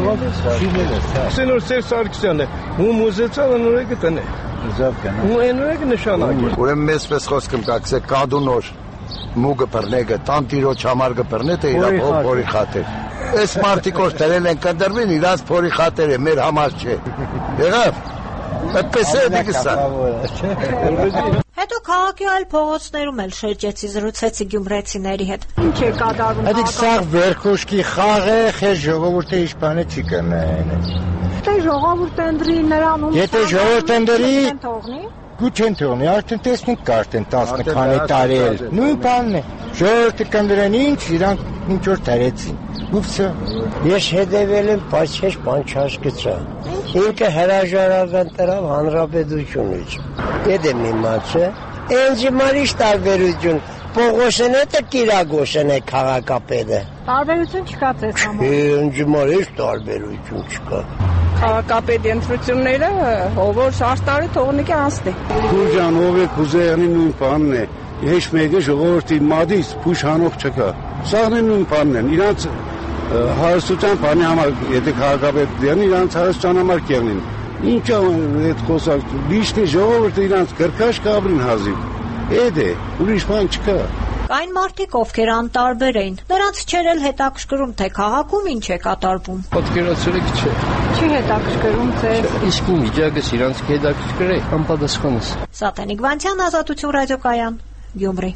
Սենոր Սեր Սարգսյանը ու մուզեցավ նորեկը տնե։ Զավ կան։ Ու նորեկը նշանակ է։ Ուրեմն մեզ պես խոսքեմ կակսե կադունոր մուգը բռնեգը տանտիրոջ համար կբռնե թե իր փորի խաթեր։ Այս մարտիկոս դրել են կդրվին իրաց փորի խաթերը մեր համար չէ։ Եղավ։ Այդպես է դիքսա։
Հետո քաղաքի այլ փողոցներում էլ շրջեցի, զրուցեցի գյումրեցիների հետ։ Ինչ է կատարվում։
Այդ սա վերքոշկի խաղ է, խես ժողովուրդը իշխանը չի կնային։
Թե ժողովուրդը ընդրի նրանում։
Եթե ժողովուրդը ընդրի, գուչ են թողնի, արդեն տեսնենք կարտեն տասը քանի տարի էլ։ Նույն բանն է։ Ժողովուրդը կնդրեն ինչ, իրանք ինչ որ տարեցին։ Ուփսը։ Ես հետևել եմ, բայց չէ բան չհասկացա։ Ինքը հրաժարական տրավ հանրապետությունից։ Դե մի մացը, ինձ մարիշ տարբերություն, Պողոսն է թե Կիրագոսն է քաղաքապետը։
Տարբերություն չկա ձեզ համար։
Ինձ մարիշ տարբերություն չկա։
Քաղաքապետի ընտրությունները ով շարժտարի թողնիկի անցնի։
Քուժան ով է Քուզեյանի նույն բանն է։ Ես մեկը ժողովրդի մադից փուշ հանող չկա։ Սաղն է նույն բանն են։ Իրանց հարստության բանի համար, եթե քաղաքապետ դերն իրանց հարստության համար կեղնին։ Ինչ այդ խոսակ, դիշտի ժողովուրդը իրանց գրքաշ կաբրին հազիվ։ Էդ է, ուրիշ բան չկա։
Կային մարդիկ, ովքեր անտարբեր էին։ Նրանց չէր էլ հետաքրքրում, թե քաղաքում ինչ է կատարվում։
Պատկերացրեք չէ։
Չի հետաքրքրում ձեզ։
Իսկ միջակայքս իրանց հետաքրքրե անպատասխանս։
Սատենիկ Վանցյան, Ազատություն ռադիոկայան, Գյումրի։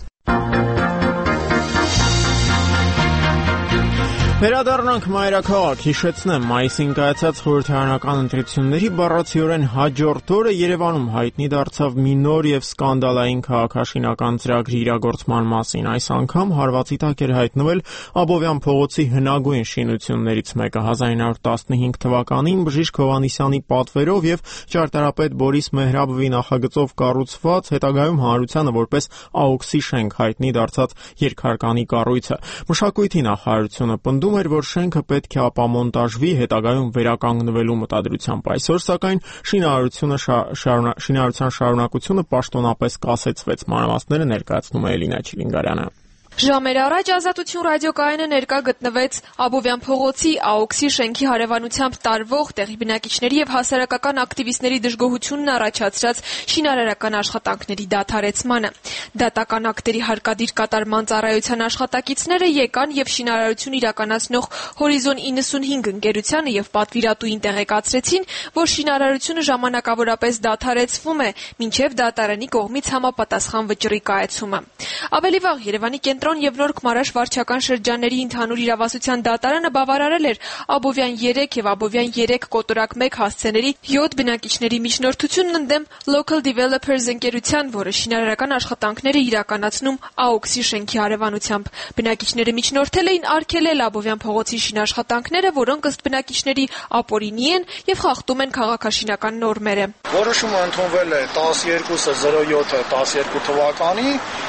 Վերադառնանք մայրաքաղաք, հիշեցնեմ, մայիսին կայացած խորհրդարանական ընտրությունների բառացիորեն հաջորդ օրը Երևանում հայտնի դարձավ մի նոր եւ սկանդալային քաղաքաշինական ծրագրի իրագործման մասին։ Այս անգամ հարվածի տակ էր հայտնվել Աբովյան փողոցի հնագույն շինություններից մեկը հազար ինը հարյուր տասնհինգ թվականին Բժիշկ Հովհաննիսյանի պատվերով եւ ճարտարապետ Բորիս Մեհրաբովի նախագծով կառուցված, հետագայում հանրությանը որպես ԱՕՔՍ-ի շենք հայտնի դարձած երկհարկանի կառույցը։ Մշակույթի նախարարությունը պնդում էր, որ շենքը պետք է ապամոնտաժվի, հետագայում վերականգնվելու մտադրությամբ։ Այսօր սակայն շինարարությունը շարունա, շինարարության շարունակությունը պաշտոնապես կասեցվեց։ Մանրամասները ներկայացնում է Էլինա Չիլինգարյանը։
Ժամեր առաջ Ազատություն ռադիոկայանը ներկա գտնվեց Աբովյան փողոցի ԱՕՔՍ-ի շենքի հարևանությամբ տարվող տեղի բնակիչների եւ հասարակական ակտիվիստների դժգոհությունն առաջացրած շինարարական աշխատանքների դադարեցմանը։ Դատական ակտերի հարկադիր կատարման ծառայության աշխատակիցները եկան եւ շինարարություն իրականացնող Հորիզոն իննսունհինգ ընկերությանը եւ պատվիրատուին տեղեկացրեցին, որ շինարարությունը ժամանակավորապես դադարեցվում է, մինչեւ դատարանի կողմից համապատասխան վճռի կայացումը։ Ավելի վաղ Երևանի կենտրոն եւ Նոր Քմարաշ վարչական շրջանների ընդհանուր իրավասության դատարանը բավարարել էր Աբովյան երեք եւ Աբովյան երեք կոտորակ մեկ հասցեների յոթ բնակիչների միջնորդությունն ընդդեմ Local Developers ընկերության, որը շինարարական աշխատանքները իրականացնում ԱՕՔՍ-ի շենքի հարևանությամբ։ Բնակիչները միջնորդել էին արգելել Աբովյան փողոցի շինաշխատանքները, որոնք ըստ բնակիչների ապօրինի են եւ խախտում են քաղաքաշինական նորմերը։
Որոշումը ընդունվել է տասներկուսը զրո յոթը տասներկու թվականի,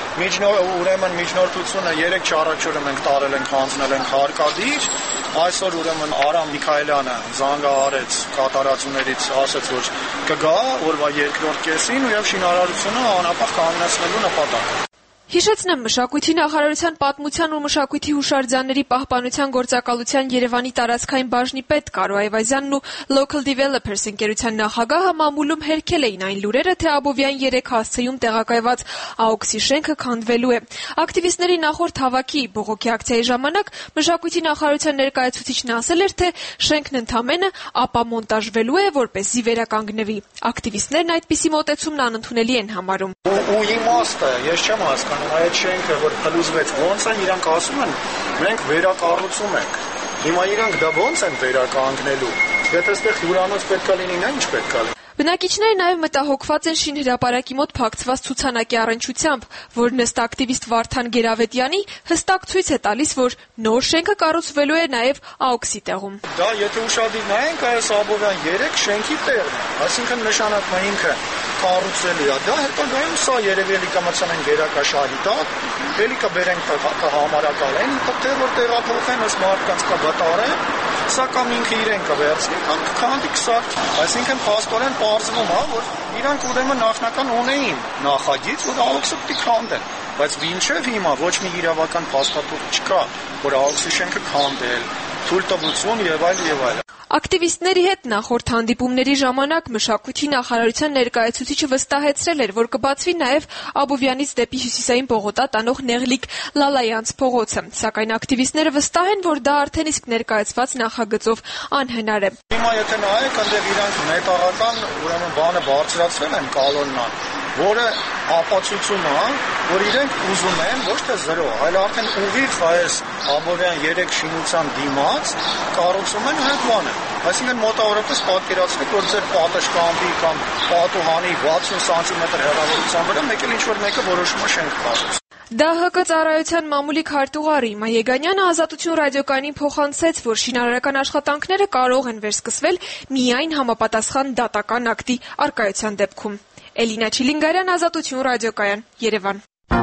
ուրեմն միջնորդությունը երեք չառաջորը մենք տարել ենք, հանձնել ենք հարկադիր։ Այսօր ուրեմն Արամ Միքայելյանը զանգահարեց կատարածուներից, ասաց, որ կգա օրվա երկրորդ կեսին ու եւ շինարարությունը անապահ կանգնեցնելու նպատակով։
Հիշեցնեմ, Մշակույթի նախարարության պատմության ու մշակույթի հուշարձանների պահպանության գործակալության Երևանի տարածքային բաժնի պետ Կարո Այվազյանն ու Local Developers ընկերության նախագահը մամուլում հերքել էին այն լուրերը, թե Աբովյան երեք հասցեում տեղակայված ԱՕՔՍ-ի շենքը քանդվելու է։ Ակտիվիստների նախորդ հավաքի բողոքի ակցիայի ժամանակ Մշակույթի նախարարության ներկայացուցիչն ասել էր, թե շենքն ընդամենը ապամոնտաժվելու է, որպեսզի վերականգնվի։ Ակտիվիստներն այդպիսի մոտեցումն անընդունելի են համարում։
Ու իմաստը, ես չեմ հասկանում, այդ շենքը, որ փլուզվեց, ոնց են իրանք ասում են, մենք վերակառուցում ենք։ Հիմա իրանք դա ոնց են վերականգնելու։ Եթե այստեղ հյուրանոց պետքա լինի, նա ինչ պետքա լինի։
Բնակիչները նաև մտահոգված են շինհրապարակի մոտ փակցված ցուցանակի առնչությամբ, որն ըստ ակտիվիստ Վարդան Գերավետյանի հստակ ցույց է տալիս, որ նոր շենքը կառուցվելու է նաև ԱՕՔՍ-ի տեղում։
Դա եթե ուշադիր նայենք, այս Աբովյան երեք շենքի տեղն է, այսինքն նշանակում է ինքը կառուցելու է։ Դա հետագայում սա երևի էլի կմցնեն գերակաշարի տակ, էլի կբերենք համարակալեն, թե որ տեղափոխեն ըստ մարդկանց կգտարեն, սա կամ ինքը իրեն կվերցնի, կամ կքանդի կսարքի։ Այսինքն փաստորեն պարզվում է, որ իրանք ուրեմն նախնական ունեին նախագիծ, որ ԱՕՔՍ-ը պիտի քանդեն, բայց մինչև հիմա ոչ մի իրավական փաստաթուղթ չկա, որ ԱՕՔՍ-ի շենքը քանդել, թույլտվություն եւ այլ եւ այլ։
Ակտիվիստների հետ նախորդ հանդիպումների ժամանակ Մշակույթի նախարարության ներկայացուցիչը վստահեցրել էր, որ կբացվի նաև Աբովյանից դեպի հյուսիսային պողոտա տանող Նեղլիկ Լալայանց փողոցը, սակայն ակտիվիստները վստահ են, որ դա արդեն իսկ ներկայացված նախագծով անհնար է։
Հիմա եթե նայեք, այնտեղ իրանք մետաղական ուրեմն բանը բարձրացրել են կալոննան, որը ապացույցում է, որ իրենք ուզում են ոչ թե զրո, այլ արդեն ուղիղ այս Աբովյան երեք շինության դիմաց կառուցում են այդ բանը։ Այսինքն մոտավորապես պատկերացրեք, որ ձեր պատշգամբի կամ պատուհանի վաթսուն սանտիմետր հեռավորության վրա մեկ էլ ինչ-որ մեկը որոշում է շենք կառուցել։
ԴՀԿ ծառայության մամուլի քարտուղար Իմա Եգանյանը Ազատություն ռադիոկայանին փոխանցեց, որ շինարարական աշխատանքները կարող են վերսկսվել միայն համապատասխան դատական ակտի առկայության դեպքում։ Էլինա Չիլինգարյան, Ազատություն ռադիոկայան, Երևան։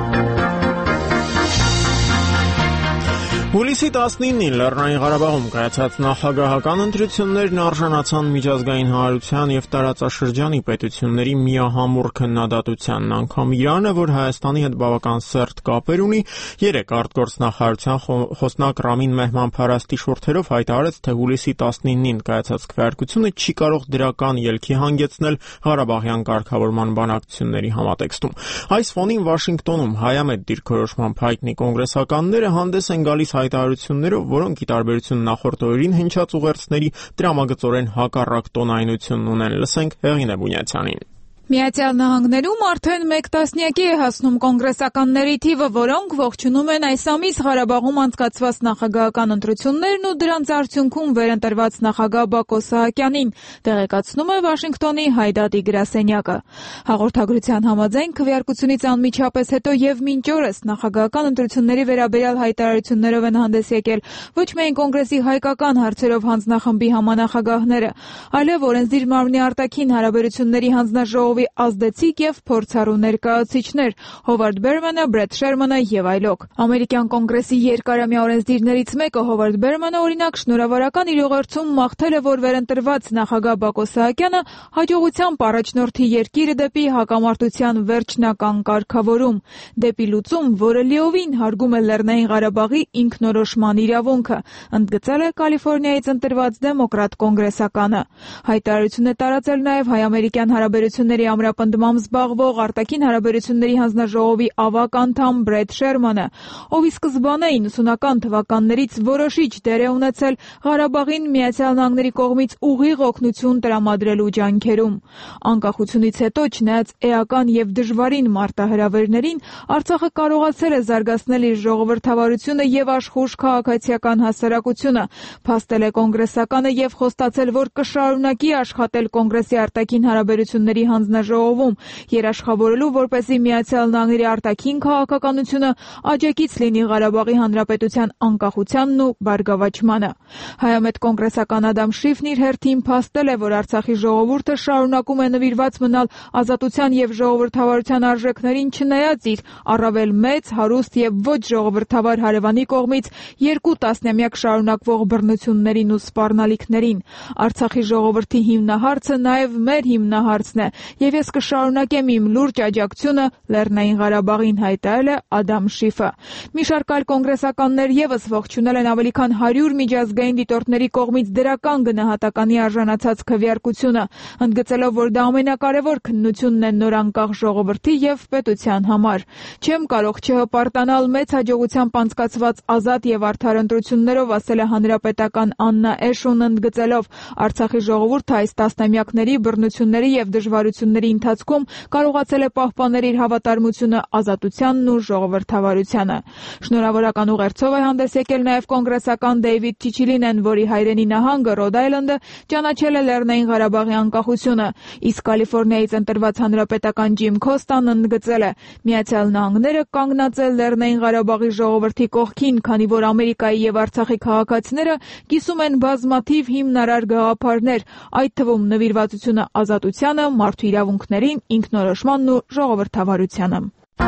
Հուլիսի տասնինին Լեռնային Ղարաբաղում կայացած նախագահական ընտրություններն արժանացան միջազգային հանրության եւ տարածաշրջանի պետությունների միահամուռ քննադատությանն, անգամ Իրանը, որ Հայաստանի հետ բավական սերտ կապեր ունի, երեք արտգործնախարարության խոսնակ Ռամին Մեհմանփարաստի շուրթերով հայտարարեց, թե հուլիսի տասնինին կայացած քվեարկությունը չի կարող դրական ելքի հանգեցնել Ղարաբաղյան կարգավորման բանակցությունների համատեքստում։ Այս ֆոնին Վաշինգտոնում հայամետ դիրքորոշմամբ հայտնի կոնգրեսականները հանդես են գալիս հայտարարություններով, որոնք ի տարբերություն նախորդ օրերին հնչած ուղերձների տրամագծորեն հակառակ տոնայնություն ունեն։ Լսենք Հեղինե Բունյացյանին։
Միացյալ Նահանգներում արդեն մեկ տասնյակի է հասնում կոնգրեսականների թիվը, որոնք ողջունում են այս ամիս Ղարաբաղում անցկացված նախագահական ընտրություններն ու դրանց արդյունքում վերընտրված նախագահ Բակո Սահակյանին, տեղեկացնում է Վաշինգտոնի Հայդատի գրասենյակը։ Հաղորդագրության համաձայն քվեարկությունից անմիջապես հետո եւ մինչ օրս նախագահական ընտրությունների վերաբերյալ հայտարարություններով են հանդես եկել ոչ միայն կոնգրեսի հայկական հարցերով հանձնախմբի համանախագահները, այլև օրենսդիր մարմնի արտաքին հարաբերությունների հանձնաժողովի հանձնաժողովի ազդեցիկ եւ փորձառու ներկայացուցիչներ՝ Հովարդ Բերմանը, Բրեթ Շերմանը եւ այլոք։ Ամերիկյան կոնգրեսի երկարամյա օրենսդիրներից մեկը Հովարդ Բերմանը օրինակ շնորհավորական իր ուղերձում մաղթել է, որ վերընտրված նախագահ Բակո Սահակյանը հաջողությամբ առաջնորդի երկիրը դեպի հակամարտության վերջնական կարգավորում, դեպի լուծում, որը լիովին հարգում է Լեռնային Ղարաբաղի ինքնորոշման իրավունքը, ընդգծել է Կալիֆոռնիայից ընտրված դեմոկրատ կոնգրեսականը։ Հայտարարություն է տարածել նաև հայ-ամերիկյան հարաբերությունների ամրապնդմամբ զբաղվող արտաքին հարաբերությունների հանձնաժողովի ավագ անդամ Բրեթ Շերմանը, ով ի սկզբանե իննսունական թվականներից որոշիչ դեր է ունեցել Ղարաբաղին Միացյալ Նահանգների կողմից ուղիղ օգնություն տրամադրելու ջանքերում։ Անկախությունից հետո, չնայած էական եւ դժվարին մարտահրավերներին, Արցախը կարողացել է զարգացնել իր ժողովրդավարությունը եւ աշխուժ քաղաքացիական հասարակությունը, փաստել է կոնգրեսականը եւ խոստացել, որ կշարունակի աշխատել կոնգրեսի արտաքին հարաբերությունների հանձնաժողովում, երաշխավորելու, որպեսզի Միացյալ Նահանգների արտաքին քաղաքականությունը աջակից լինի Ղարաբաղի Հանրապետության անկախությանն ու բարգավաճմանը։ Հայամետ կոնգրեսական Ադամ Շիֆն իր հերթին փաստել է, որ Արցախի ժողովուրդը շարունակում է նվիրված մնալ ազատության եւ ժողովրդավարության արժեքներին, չնայած իր առավել մեծ, հարուստ եւ ոչ ժողովրդավար հարևանի կողմից երկու տասնամյակ շարունակվող բռնություններին ու սպառնալիքներին։ Արցախի ժողովրդի հիմնահարցը նաեւ մեր հիմնահարցն է, եւ ես կշարունակեմ իմ լուրջ աջակցությունը Լեռնային Ղարաբաղին, հայտարարել է Ադամ Շիֆը։ Մի շարք այլ կոնգրեսականներ եւս ողջունել են ավելի քան հարյուր միջազգային դիտորդների կողմից դրական գնահատականի արժանացած քվեարկությունը, ընդգծելով, որ դա ամենակարևոր քննությունն է նոր անկախ ժողովրդի եւ պետության համար։ Չեմ կարող չհպարտանալ մեծ հաջողությամբ անցկացված ազատ եւ արդար ընտրություններով, ասել է հանրապետական Աննա Էշուն, ընդգծելով, Արցախի ժողովուրդը այս տասնամյակների բռնությունների եւ դժվարությունների ընթացքում կարողացել է պահպանել իր հավատարմությունը ազատությանն ու ժողովրդավարությանը։ Շնորհավորական ուղերձով է հանդես եկել նաեւ կոնգրեսական Դեյվիդ Չիչիլինեն, որի հայրենի նահանգը Ռոդ Այլանդը ճանաչել է Լեռնային Ղարաբաղի անկախությունը, իսկ Կալիֆոռնիայից ընտրված հանրապետական Ջիմ Քոստան ընդգծել է. Միացյալ Նահանգները կանգնած է Լեռնային Ղարաբաղի ժողովրդի կողքին, քանի որ Ամերիկայի եւ Արցախի քաղաքացիները կիսում են բազմաթիվ հիմնարար գաղափարներ, այդ թվում նվիրվածությունը ազատությանը, մարդու իրավունքներին, ինքնորոշմանն ու ժողովրդավարությանը։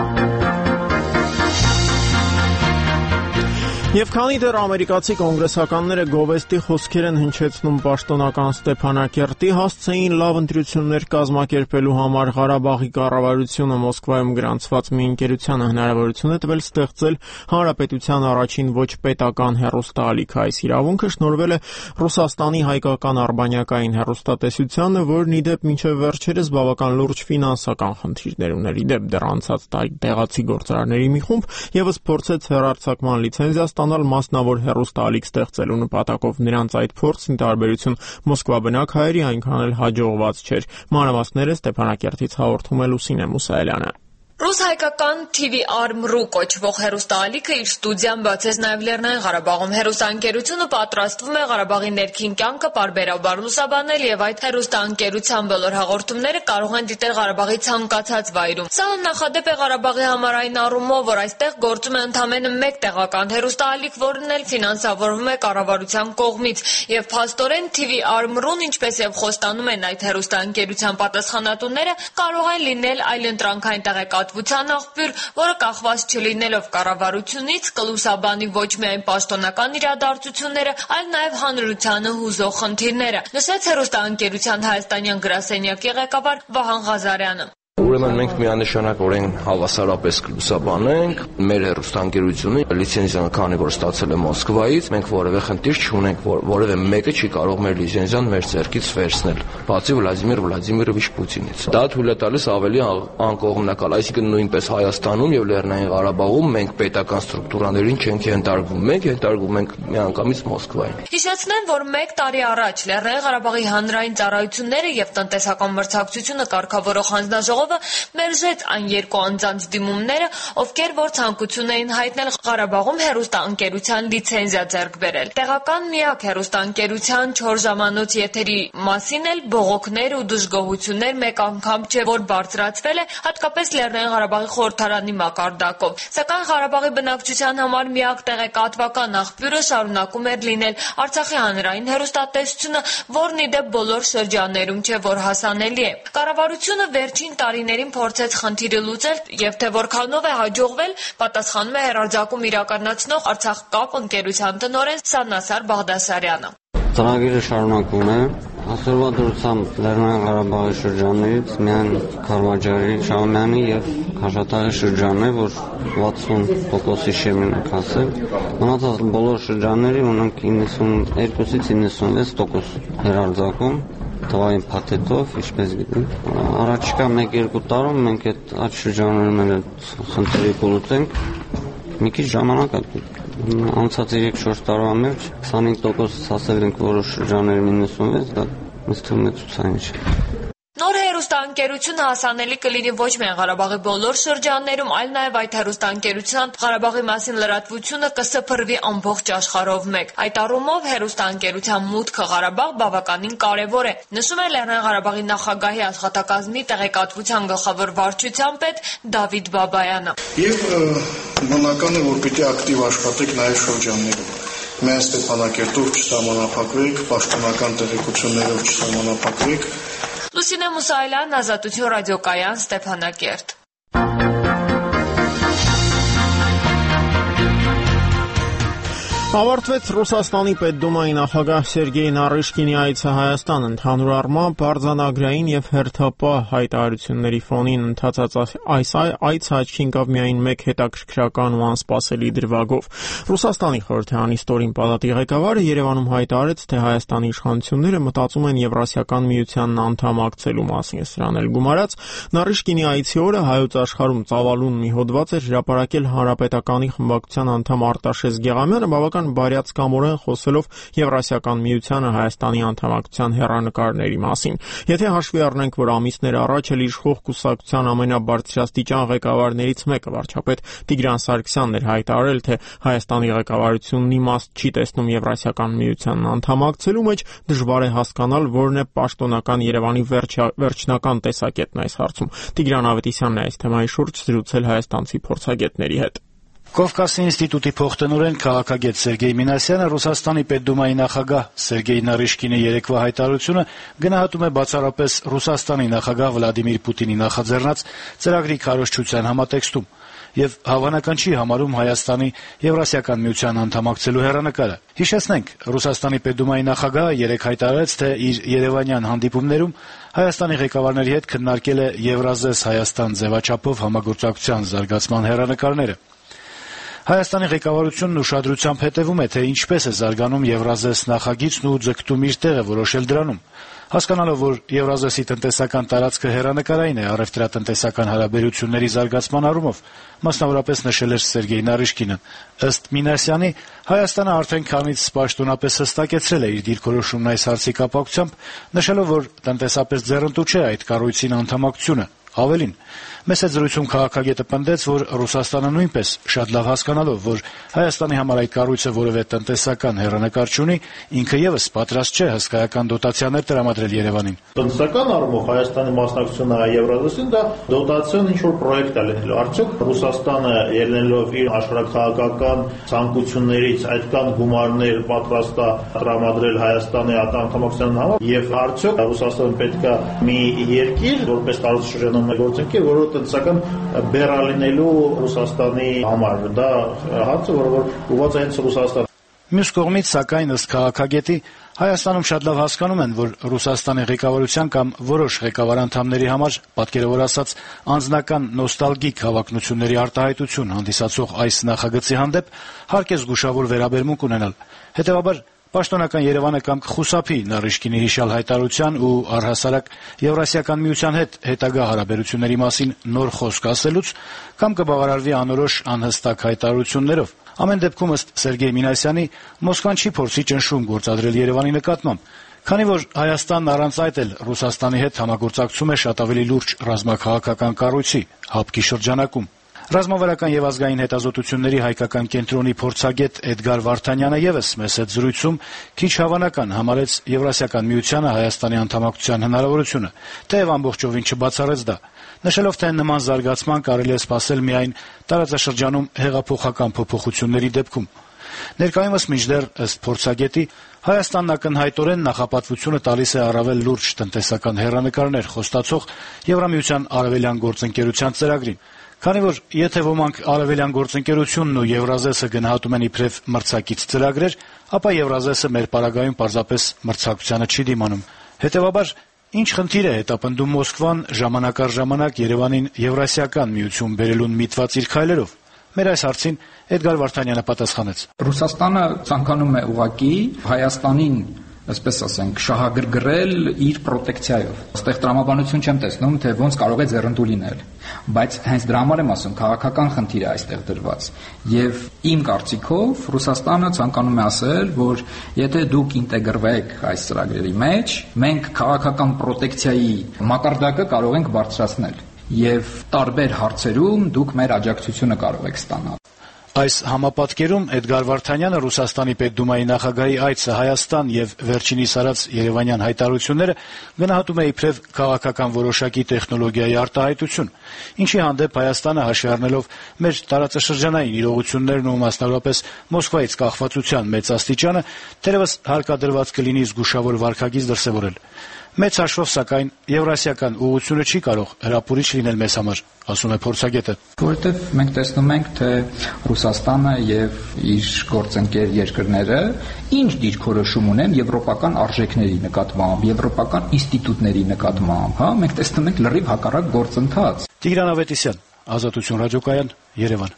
Եվ քանի դեռ ամերիկացի կոնգրեսականները գովեստի խոսքեր են հնչեցնում պաշտոնական Ստեփանակերտի, հասցեին լավ ընտրություններ կազմակերպելու համար Ղարաբաղի կառավարությունը Մոսկվայում գրանցված մի ընկերությանը հնարավորություն է տվել ստեղծել հանրապետության առաջին ոչ պետական հեռուստաալիք։ Այս իրավունքը շնորհվել է Ռուսաստանի հայկական արբանյակային հեռուստատեսությանը, որն ի դեպ մինչև վերջերս բավական լուրջ ֆինանսական խնդիրներ ուներ։ Ի դեպ դեռ անցած տարի տեղացի գործարարների մի խումբ եւս փորձեց հեռարձակման լիցենզիա ստանալ մասնավոր հեռուստաալիք ստեղծելու նպատակով։ Նրանց այդ փորձն ի տարբերություն Մոսկվա բնակ հայերի այնքան էլ հաջողված չէր։ Մանրամասները Ստեփանակերտից հաղորդում է Լուսինե Մուսայելյանը։
Ռուս-հայկական Թի Վի Արմ.րու կոչվող հեռուստաալիքը իր ստուդիան բացեց նաև Լեռնային Ղարաբաղում։ Հեռուստաընկերությունը պատրաստվում է Ղարաբաղի ներքին կյանքը պարբերաբար լուսաբանել եւ այդ հեռուստաընկերության բոլոր հաղորդումները կարող են դիտել Ղարաբաղի ցանկացած վայրում։ Սա նախադեպ է Ղարաբաղի համար այն առումով, որ այստեղ գործում է ընդամենը մեկ տեղական հեռուստաալիք, որն էլ ֆինանսավորվում է կառավարության կողմից, եւ փաստորեն Թի Վի Արմ.րուն, ինչպես եւ խոստանում են այդ հեռուստաընկերության պատասխանատուները, կարող են լինել այլընտրանքային տեղեկատվության աղբյուր, որը կախված չլինելով կառավարությունից կլուսաբանի ոչ միայն պաշտոնական իրադարձությունները, այլ նաև հանրությանը հուզող խնդիրները, նշեց հեռուստաընկերության հայաստանյան գրասենյակի ղեկավար Վահան Ղազարյանը։
Ուրեմն մենք միանշանակորեն հավասարապես կլուսաբանենք մեր հեռուստաընկերությունը լիցենզիան, քանի որ ստացել է Մոսկվայից, մենք որևէ խնդիր չունենք, որևէ մեկը չի կարող մեր լիցենզիան մեր ձեռքից վերցնել, բացի Վլադիմիր Վլադիմիրովիչ Պուտինից։ Դա թույլ է տալիս ավելի անկողմնակալ, այսինքն նույնպես Հայաստանում եւ Լեռնային Ղարաբաղում մենք պետական ստրուկտուրաներին չենք ենթարկվում, մենք ենթարկվում ենք միանգամից Մոսկվային։
Հիշեցնեմ, որ մեկ տարի առաջ Լեռնային Ղարաբաղի հանրային ծառայությունները եւ տնտեսական մրցակցությունը կարգավորող հանձնաժողովը Մերժեց այն երկու անձանց դիմումները, ովքեր որ ցանկություն էին հայտնել Ղարաբաղում հեռուստաընկերության լիցենզիա ձեռք բերել։ Տեղական միակ հեռուստաընկերության չորս ժամանոց եթերի մասին էլ բողոքներ ու դժգոհություններ մեկ անգամ չէ որ բարձրացվել է, հատկապես Լեռնային Ղարաբաղի խորհրդարանի մակարդակով։ Սակայն Ղարաբաղի բնակչության համար միակ տեղեկատվական աղբյուրը շարունակում էր լինել Արցախի հանրային հեռուստատեսությունը, որն ի դեպ բոլոր շրջաններում չէ որ հասանելի է։ Կառավարությունը վերջին տարիներին փորձեց խնդիրը լուծել եւ թե որքանով է հաջողվել, պատասխանում է հեռարձակում իրականացնող Արցախ կապ ընկերության տնօրեն Սանասար Բաղդասարյանը։
Ծրագիրը շարունակվում է։ Այսօրվա դրությամբ Լեռնային Ղարաբաղի շրջաններից միայն Քարվաճարի, Շահումյանի եւ Քաշաթաղի շրջանն է, որ վաթսուն տոկոսի շեմին է հասել։ Մնացած բոլոր շրջանների ունենք իննսունյոթից իննսունվեց տոկոս հեռարձակում թվային փաթեթով, ինչպես գիտենք։ Առաջիկա մեկ-երկու տարում մենք այդ այդ շրջաններում էլ խնդիրը կլուծենք։ Մի քիչ ժամանակ է։ Անցած երեք-չորս տարվա մեջ քսանհինգ տոկոս հասել ենք որոշ շրջաններում իննսունվեց, դա մեզ թվում է ցուցանիշ։
Նոր հեռուստաընկերությունը հասանելի կլինի ոչ միայն Ղարաբաղի բոլոր շրջաններում, այլ նաև այդ հեռուստաընկերության Ղարաբաղի մասին լրատվությունը կսփռվի ամբողջ աշխարհով մեկ։ Այդ առումով հեռուստաընկերության մուտքը Ղարաբաղ բավականին կարևոր է, նշում է Լեռնային Ղարաբաղի նախագահի աշխատակազմի տեղեկատվության գլխավոր վարչության պետ Դավիթ Բաբայանը։
Եվ բնական է, որ պիտի ակտիվ աշխատեք նաև շրջաններում։ Միայն Ստեփանակերտով չսահմանափակվեք, պաշտոնական տեղեկություններով չսահմանափակվեք։
Լուսինե Մուսայելյան, Ազատություն ռադիոկայան, Ստեփանակերտ։
Ավարտվեց Ռուսաստանի Պետդումայի նախագահ Սերգեյ Նարիշկինի այցը Հայաստան։ Ընդհանուր առմամբ արձանագրային եւ հերթապահ հայտարարությունների ֆոնին ընթացած այս այցը աչքի ընկավ միայն մեկ հետաքրքրական ու անսպասելի դրվագով։ Ռուսաստանի խորհրդարանի ստորին պալատի ղեկավարը Երևանում հայտարարեց, թե Հայաստանի իշխանությունները մտածում են Եվրասիական միությանն անդամակցելու մասին։ Սրան էլ գումարած Նարիշկինի այցի օրը Հայոց աշխարհում ծավալուն մի հոդված էր հրապարակել Հանրապետականի խմբակցության անդամ Արտաշես Գեղամյանը, բավական բարյացկամորեն խոսելով Եվրասիական միությանը Հայաստանի անդամակցության հեռանկարների մասին։ Եթե հաշվի առնենք, որ ամիսներ առաջ էլ իշխող կուսակցության ամենաբարձրաստիճան ղեկավարներից մեկը վարչապետ Տիգրան Սարգսյանն էր հայտարարել, թե Հայաստանի ղեկավարությունն իմաստ չի տեսնում Եվրասիական միությանն անդամակցելու մեջ, դժվար է հասկանալ, որն է պաշտոնական Երևանի վերջնական տեսակետն այս հարցում։ Տիգրան Ավետիսյանն է այս թեմայի շուրջ զրուցել հայաստանցի փորձագետների հետ։
Կովկասի ինստիտուտի փոխտնօրեն քաղաքագետ Սերգեյ Մինասյանը Ռուսաստանի Պետդումայի նախագահ Սերգեյ Նարիշկինի երեկվա հայտարարությունը գնահատում է բացառապես Ռուսաստանի նախագահ Վլադիմիր Պուտինի նախաձեռնած ծրագրի քարոզչության համատեքստում եւ հավանական չի համարում Հայաստանի Եվրասիական միության անդամակցելու հեռանկարը։ Հիշեցնենք, Ռուսաստանի Պետդումայի նախագահը երեկ հայտարարեց, թե իր երևանյան հանդիպումներում Հայաստանի ղեկավարների հետ քննարկել է Եվրազես Հայաստան ձևաչափով համագործակցության զարգացման հեռանկարները։ Հայաստանի ղեկավարությունն ուշադրությամբ հետևում է, թե ինչպես է զարգանում Եվրազես նախագիծն ու ձգտում իր տեղը որոշել դրանում։ Հասկանալով, որ Եվրազեսի տնտեսական տարածքը հեռանկարային է առևտրատնտեսական հարաբերությունների զարգացման առումով, մասնավորապես նշել էր Սերգեյ Նարիշկինը։ Ըստ Մինասյանի, Հայաստանը արդեն քանից պաշտոնապես հստակեցրել է իր դիրքորոշումն այս հարցի կապակցությամբ, նշելով, որ տնտեսապես ձեռնտու չէ այդ կառույցին անդամակցությունը։ Ավելին, մեծ զրույցում քաղաքագետը պնդեց, որ Ռուսաստանը նույնպես շատ լավ հասկանալով, որ Հայաստանի համար այդ կառույցը որևէ տնտեսական հեռանկար չունի, ինքը եւս պատրաստ չէ հսկայական դոտացիաներ տրամադրել Երևանին։
Տնտեսական առումով Հայաստանի մասնակցությունը Եվրազեսին դա դոտացիոն ինչ-որ պրոյեկտ է լինելու։ Արդյոք Ռուսաստանը ելնելով իր աշխարհաքաղաքական ցանկություններից այդքան գումարներ պատրաստ է տրամադրել Հայաստանի անդամակցության համար, եւ արդյոք Ռուսաստանը պետք է մի երկիր, որպես տարածաշրջանում գործընկեր, որը տնտեսական բեռալինելու Ռուսաստանի համար, դա հարցը, որը որ ուղղված է հենց Ռուսաստան։
Մյուս կողմից, սակայն, ըստ քաղաքագետի, Հայաստանում շատ լավ հասկանում են, որ Ռուսաստանի ղեկավարության կամ որոշ ղեկավար անդամների համար, պատկերավոր ասած, անձնական նոստալգիկ հավակնությունների արտահայտություն հանդիսացող այս նախագծի հանդեպ հարկ է զգուշավոր վերաբերմունք ունենալ։ Հետևաբար, պաշտոնական Երևանը կամ կխուսափի Նարիշկինի հիշյալ հայտարարության ու առհասարակ Եվրասիական միության հետ հետագա հարաբերությունների մասին նոր խոսք ասելուց, կամ կբավարարվի անորոշ անհստակ հայտարարություններով։ Ամեն դեպքում, ըստ Սերգեյ Մինասյանի, Մոսկվան չի փորձի ճնշում գործադրել Երևանի նկատմամբ, Քանի որ Հայաստանն առանց այդ էլ Ռուսաստանի հետ համագործակցում է շատ ավելի լուրջ ռազմաքաղաքական կառույցի՝ ՀԱՊԿ-ի շրջանակում։ Ռազմավարական եւ ազգային հետազոտությունների հայկական կենտրոնի փորձագետ Էդգար Վարդանյանը եւս մեծ հետ զրույցում քիչ հավանական համարեց Եվրասիական միությանը Հայաստանի անդամակցության հնարավորությունը, թեև ամբողջովին չբացառեց դա, նշելով, թե նման զարգացման կարելի է սպասել միայն տարածաշրջանում հեղափոխական փոփոխությունների դեպքում։ Ներկայումս մինչդեռ ըստ փորձագետի Հայաստանն ակնհայտորեն նախապատվությունը տալիս է առավել լուրջ տնտեսական հեռանկարներ խոստացող Եվրամիության արևելյան գործընկերության ծրագրին, քանի որ եթե ոմանք արևելյան գործընկերությունն ու Եվրազեսը գնահատում են իբրև մրցակից ծրագրեր, ապա Եվրազեսը մեր պարագայում պարզապես մրցակցությանը չի դիմանում։ Հետևաբար, ինչ խնդիր է հետապնդում Մոսկվան ժամանակ առ ժամանակ Երևանին Եվրասիական միություն բերելուն միտված իր քայլերով։ Մեր այս հարցին Էդգար Վարդանյանը պատասխանեց.
Ռուսաստանը ցանկանում է ուղղակի Հայաստանին, այսպես ասենք, շահագրգռել իր պրոտեկցիայով։ Այստեղ տրամաբանություն չեմ տեսնում, թե ոնց կարող է ձեռնտու լինել, բայց հենց դրա համար եմ ասում, քաղաքական խնդիր է այստեղ դրված։ Եվ իմ կարծիքով Ռուսաստանը ցանկանում է ասել, որ եթե դուք ինտեգրվեք այս ծրագրերի մեջ, մենք քաղաքական պրոտեկցիայի մակարդակը կարող ենք բարձրացնել եւ տարբեր հարցերում դուք մեր աջակցությունը կարող եք ստանալ։
Այս համապատկերում Էդգար Վարդանյանը Ռուսաստանի Պետդումայի նախագահի այցը Հայաստան եւ վերջինիս արած երևանյան հայտարարությունները գնահատում է իբրև քաղաքական որոշակի տեխնոլոգիայի արտահայտություն, ինչի հանդեպ Հայաստանը հաշվի առնելով մեր տարածաշրջանային իրողություններն ու մասնավորապես Մոսկվայից կախվածության մեծ աստիճանը, թերևս հարկադրված կլինի զգուշավոր վարքագիծ դրսևորել։ Մեծ հաշվով, սակայն, եվրասիական ուղղությունը չի կարող հրապուրիչ լինել մեզ համար, ասում է փորձագետը։
Որովհետև մենք տեսնում ենք, թե Ռուսաստանը եւ իր գործընկեր երկրները ինչ դիրքորոշում ունեն եվրոպական արժեքների նկատմամբ, եվրոպական ինստիտուտների նկատմամբ, հա, մենք տեսնում ենք լրիվ հակառակ գործընթաց։
Տիգրան Ավետիսյան, Ազատություն ռադիոկայան, Երևան։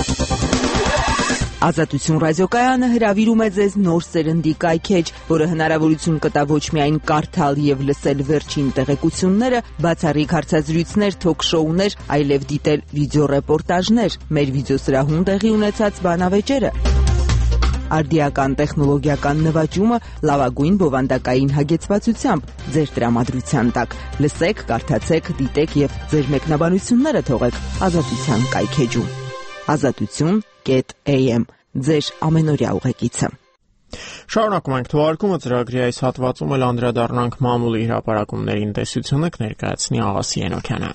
Ազատություն ռադիոկայանը հրավիրում է ձեզ նոր սերնդի կայքեջ, որը հնարավորություն կտա ոչ միայն կարդալ եւ լսել վերջին տեղեկությունները, բացառիկ հարցազրույցներ, թոք-շոուներ, այլև դիտել վիդեոռեպորտաժներ, մեր վիդեոսրահում տեղի ունեցած բանավեճերը, արդիական տեխնոլոգիական նվաճումը լավագույն բովանդակային հագեցվածությամբ ձեր տրամադրության տակ։ Լսեք, կարդացեք, դիտեք եւ ձեր մեկնաբանությունները թողեք Ազատության կայքեջում։ Ազատություն am ձեր ամենօրյա ուղեկիցը։
Շարունակում ենք թողարկումը ծրագրի այս հատվածում էլ անդրադառնանք մամուլի հրապարակումներին տեսությունը կներկայացնի Աղասի Ենոքյանը։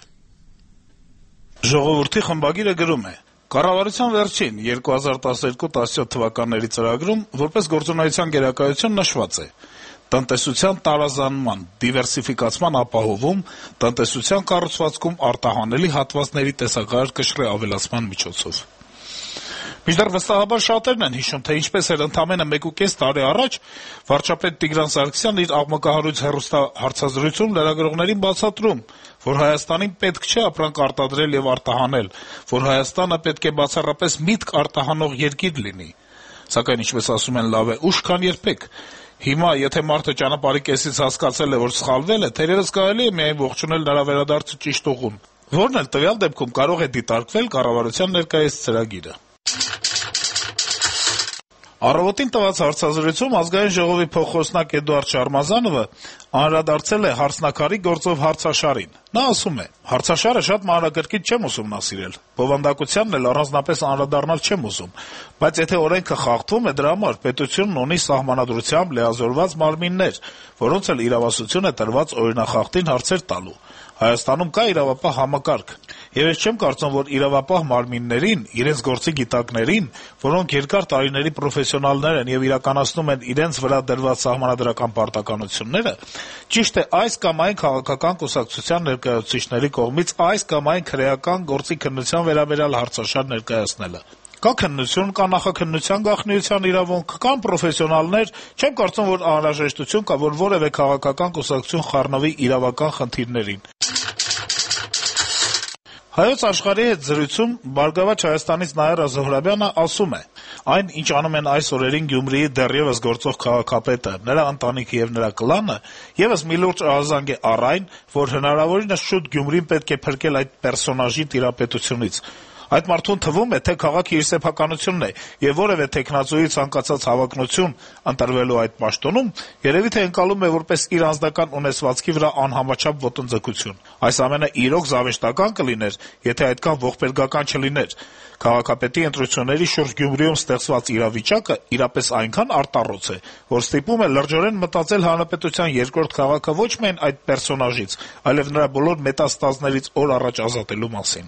Ժողովրդի խմբագիրը գրում է. Կառավարության վերջին երկու հազար տասներկու տասնյոթ թվականների ծրագրում որպես գործունեության գերակայություն նշված է տնտեսության տարազանման, դիվերսիֆիկացման ապահովում, տնտեսության կառուցվածքում արտահանելի հատվածների տեսակարար կշռի ավելացման միջոցով։ Մինչդեռ վստահաբար շատերն են հիշում, թե ինչպես էր ընդամենը մեկուկես տարի առաջ վարչապետ Տիգրան Սարգսյանն իր աղմկահարույց հեռուստահարցազրույցում լրագրողներին բացատրում, որ Հայաստանին պետք չէ ապրանք արտադրել եւ արտահանել, որ Հայաստանը պետք է բացառապես միտք արտահանող երկիր լինի։ Սակայն ինչպես ասում են, լավ է ուշ, քան երբեք։ Հիմա, եթե մարդը ճանապարհի կեսից հասկացել է, որ սխալվել է, թերևս կարելի է միայն ողջունել նրա վերադարձը ճիշտ ուղուն, որն էլ տվյալ դեպքում կարող է դիտարկվել կառավարության ներկայիս ծրագիրը։ Առավոտին տված հարցազրույցում Ազգային ժողովի փոխխոսնակ Էդուարդ Շարմազանովը անդրադարձել է հարցնաքարի գործով հարցաշարին։ Նա ասում է. հարցաշարը շատ մանրակրկիտ չեմ ուսումնասիրել, բովանդակությանն էլ առանձնապես անդրադառնալ չեմ ուզում, բայց եթե օրենքը խախտվում է, դրա համար պետությունն ունի սահմանադրությամբ լիազորված մարմիններ, որոնց էլ իրավասություն է տրված օրինախախտին հարցեր տալու։ Հայաստանում կա իրավապահ համակարգ, եւ ես չեմ կարծում, որ իրավապահ մարմիններին, իրենց գործի գիտակներին, որոնք երկար տարիների պրոֆեսիոնալներ են եւ իրականացնում են իրենց վրա դրված սահմանադրական պարտականությունները, ճիշտ է այս կամ այն քաղաքական կուսակցության ներկայացուցիչների կողմից այս կամ այն քրեական գործի քննության վերաբերյալ հարցաշար ներկայացնելը։ Կա քննություն, կա նախաքննության գաղտնիության իրավունք, կան պրոֆեսիոնալներ, չեմ կարծում, որ անհրաժեշտություն կա, որ որևէ քաղաքական կուսակցություն խառնվի իրավական խնդիրներին։ Հայոց աշխարհի հետ զրույցում Բարգավաճ Հայաստանից Նաիրա Զոհրաբյանը ասում է. այն, ինչ անում են այս օրերին Գյումրիի դեռևս գործող քաղաքապետը, նրա ընտանիքը եւ նրա կլանը, եւս մի լուրջ ահազանգ է առ այն, որ հնարավորինս շուտ Գյումրին պետք է փրկել այդ պերսոնաժի տիրապետությունից։ Այդ մարդուն թվում է, թե քաղաքը իր սեփականությունն է, եւ որևէ տեխնազոյի ցանկացած հավակնություն ընտրվելու այդ պաշտոնում երևի թե ընկալում է որպես իր անձնական ունեցվածքի վրա անհամաչափ ոտնձգություն։ Այս ամենը իրոք զավեշտական կլիներ, եթե այդքան ողբերգական չլիներ։ Քաղաքապետի ընտրությունների շուրջ Գյումրիում ստեղծված իրավիճակը իրապես այնքան արտառոց է, որ ստիպում է լրջորեն մտածել հանրապետության երկրորդ քաղաքը ոչ միայն այդ պերսոնաժից, այլև նրա բոլոր մետաստազներից օր առաջ ազատելու մասին։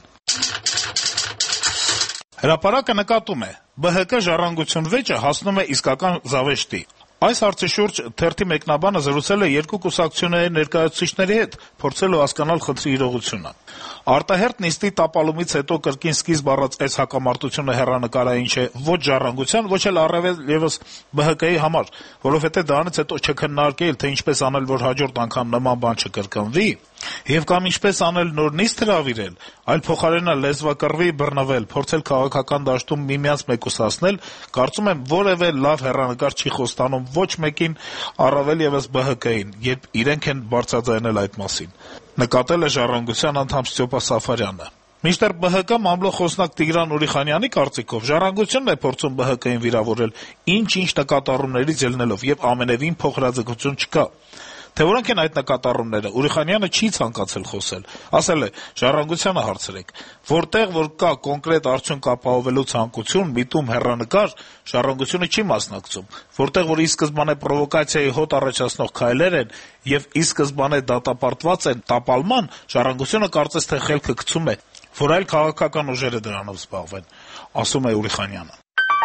Հրապարակը նկատում է, Բ Հ Կ ժառանգություն վեճը հասնում է իսկական զավեշտի։ Այս հարցի շուրջ թերթի մեկնաբանը զրուցել է երկու կուսակցությունների ներկայացուցիչների հետ, փորձելով հասկանալ խնդրի իրողությունը։ Արտահերթ նիստի տապալումից հետո կրկին սկիզբ առած այս հակամարտությունը հեռանկարային չէ ոչ ժառանգության, ոչ էլ առավել ևս Բ Հ Կ-ի համար, որովհետեւ դրանից հետո չքննարկել, թե ինչպես անել, որ հաջորդ անգամ նման բան չկրկնվի, եւ կամ ինչպես անել նոր նիստ հրավիրել, այլ փոխարենը լեզվակռվի բռնվել, փորձել քաղաքական դաշտում միմյանց մեկուսացնել, կարծում եմ որևէ լավ հեռանկար չի խոստանում ոչ մեկին, առավել ևս Բ Հ Կ-ին, երբ իրենք են բարձրաձայնել այդ մասին։ Նկատել է ժառանգության անդամ Ստյոպա Սաֆարյանը։ Մինչդեռ Բ Հ Կ մամլոխոսնակ Տիգրան Ուրիխանյանի կարծիքով ժառանգությունն է փորձում Բ Հ Կ-ին վիրավորել ինչ-ինչ նկատառումներից ելնելով եւ ամենևին փոխհրաձգություն չկա։ Թե որոնք են այդ նկատառումները, Ուրիխանյանը չի ցանկացել խոսել, ասել է ժառանգությանը հարցրեք, որտեղ որ կա կոնկրետ արդյունք ապահովելու ցանկություն, միտում հեռանկար, ժառանգությունը չի մասնակցում, որտեղ որ ի սկզբանե պրովոկացիայի հոտ առաջացնող քայլեր են եւ ի սկզբանե դատապարտված են տապալման, ժառանգությունը կարծես թե խելքը գցում է, որ այլ քաղաքական ուժերը դրանով զբաղվեն, ասում է Ուրիխանյանը։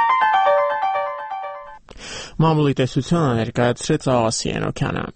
Մամուլի տեսությունը ներկայացրեց Աղասի Ենոքյանը։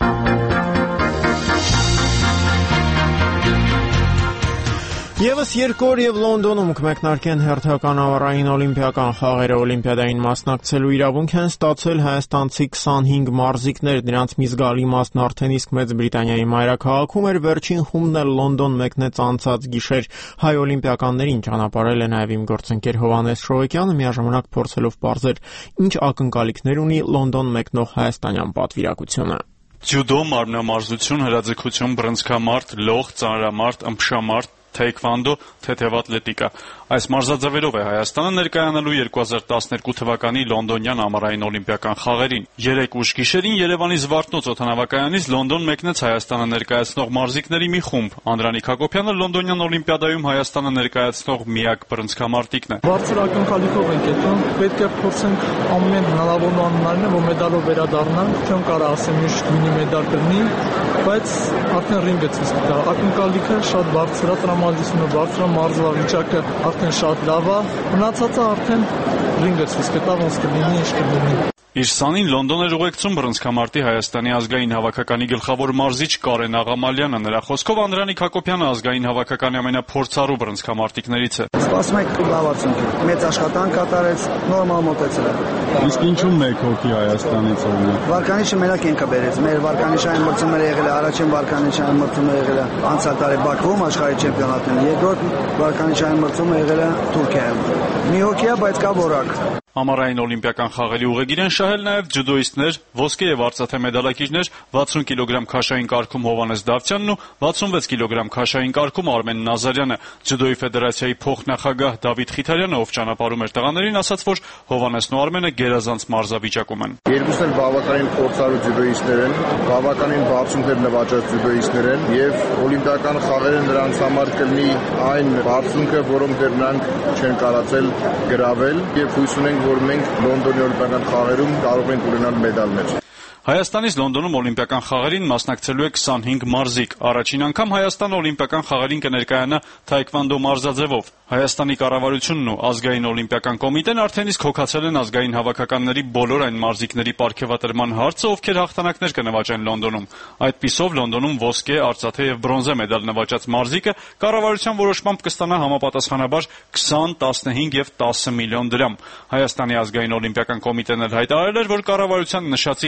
Եվս երկու օր եւ Լոնդոնում կմեկնարկեն հերթական ամառային օլիմպիական խաղերը օլիմպիադային մասնակցելու իրավունք են ստացել հայաստանցի քսանհինգ մարզիկներ, դրանց մի զգալի մասն արդեն իսկ Մեծ Բրիտանիայի մայրաքաղաքում էր, վերջին խումբն էլ Լոնդոն մեկնեց անցած գիշեր։ Հայ օլիմպիականներին ճանապարհել է նաեւ իմ գործընկեր Հովհաննես Շոյեկյանը, միաժամանակ փորձելով պարզել ինչ ակնկալիքներ ունի Լոնդոն մեկնող հայաստանյան պատվիրակությունը։
Ջյուդո, մարմնամարզություն, հրաձգություն, բռնցքամարտ, լող, ծանրամարտ, ըմբշամարտ, թեյքվանդո, թեթևատլետիկա։ Այս մարզաձևերով է Հայաստանը ներկայանալու երկու հազար տասներկու թվականի Լոնդոնյան ամառային օլիմպիական խաղերին։ Երեկ ուշ գիշերին Երևանի Զվարթնոց օդանավակայանից Լոնդոն մեկնեց Հայաստանը ներկայացնող մարզիկների մի խումբ։ Անդրանիկ Հակոբյանը Լոնդոնյան օլիմպիադայում Հայաստանը ներկայացնող միակ բռնցքամարտիկն է։
Բարձր ակնկալիքով ենք եկել, պետք է փորձենք ամեն հնարավոր անուններն, որ մեդալով վերադառնանք, չեմ կարող ասեմ միշտ գինի մեդալ կլինի, բայց արդեն ռինգը ցույց կտա։ Ակնկալիքը շատ բարձր է, տրամադրությունը բարձր է, մարզվավիճակը արդեն շատ լավ է, մնացածը արդեն ռինգը ցույց կտա, ոնց կլինի, ինչ կլինի։
Իր սանին Լոնդոն էր ուղեկցում բռնցքամարտի Հայաստանի ազգային հավաքականի գլխավոր մարզիչ Կարեն Աղամալյանը։ Նրա խոսքով Անդրանիկ Հակոբյանը ազգային հավաքականի ամենափորձառու բռնցքամարտիկներից է։
Սպասում եք լավ արդյունքի։ Մեծ աշխատանք կատարեց, նորմալ մոտեցել է։
Իսկ ինչու մեկ հոգի Հայաստանից օրինակ։
Վարկանիշը մենակ ինքը բերեց։ Մեր վարկանիշային մրցումները եղել է, առաջին վարկանիշային մրցումը եղել է անցյալ տարի Բաքվում աշխարհի չեմպիոնատն, երկրորդ վարկանիշային մրցումը եղել է Թուրքիայում։ Մի հոգի է, բայց կա որակ։
Ամառային օլիմպիական խաղերի ուղեգիր են շահել նաև ջյուդոիստներ, ոսկե եւ արծաթե մեդալակիրներ, վաթսուն կիլոգրամ քաշային կարգում Հովհաննես Դավթյանն ու վաթսունվեց կիլոգրամ քաշային կարգում Արմեն Նազարյանը։ Ջյուդոյի ֆեդերացիայի փոխնախագահ Դավիթ Խիթարյանը, ով ճանապարհում էր տղաներին, ասաց, որ Հովհաննեսն ու Արմենը գերազանց մարզավիճակում են։
Երկուսն էլ բավականին փորձառու ջյուդոիստներ են, բավականին բարձունքներ նվաճած ջյուդոիստներ են եւ օլիմպիական խաղերը նրանց համար կլինի այն բարձունքը, որոնք դեռ նրանք չեն կարողացել գրավել եւ հույս ունենք, որ մենք Լոնդոնի օլիմպիական խաղերում կարող ենք ունենալ մեդալներ։
Հայաստանից Լոնդոնում օլիմպիական խաղերին մասնակցելու է քսանհինգ մարզիկ։ Առաջին անգամ Հայաստանը օլիմպիական խաղերին կներկայանա թայքվանդո մարզաձևով։ Հայաստանի կառավարությունն ու ազգային օլիմպիական կոմիտեն արդեն իսկ հոգացել են ազգային հավաքականների բոլոր այն մարզիկների պարգևատրման հարցը, ովքեր հաղթանակներ կնվաճեն Լոնդոնում։ Այդպիսով Լոնդոնում ոսկե, արծաթե եւ բրոնզե մեդալ նվաճած մարզիկը կառավարության որոշմամբ կստանա համապատասխանաբար քսան, տասնհինգ եւ տասը միլիոն դրամ։ Հայաստանի ազգային օլիմպիական կոմիտեն էլ հայտարարել էր, որ կառավարության նշածի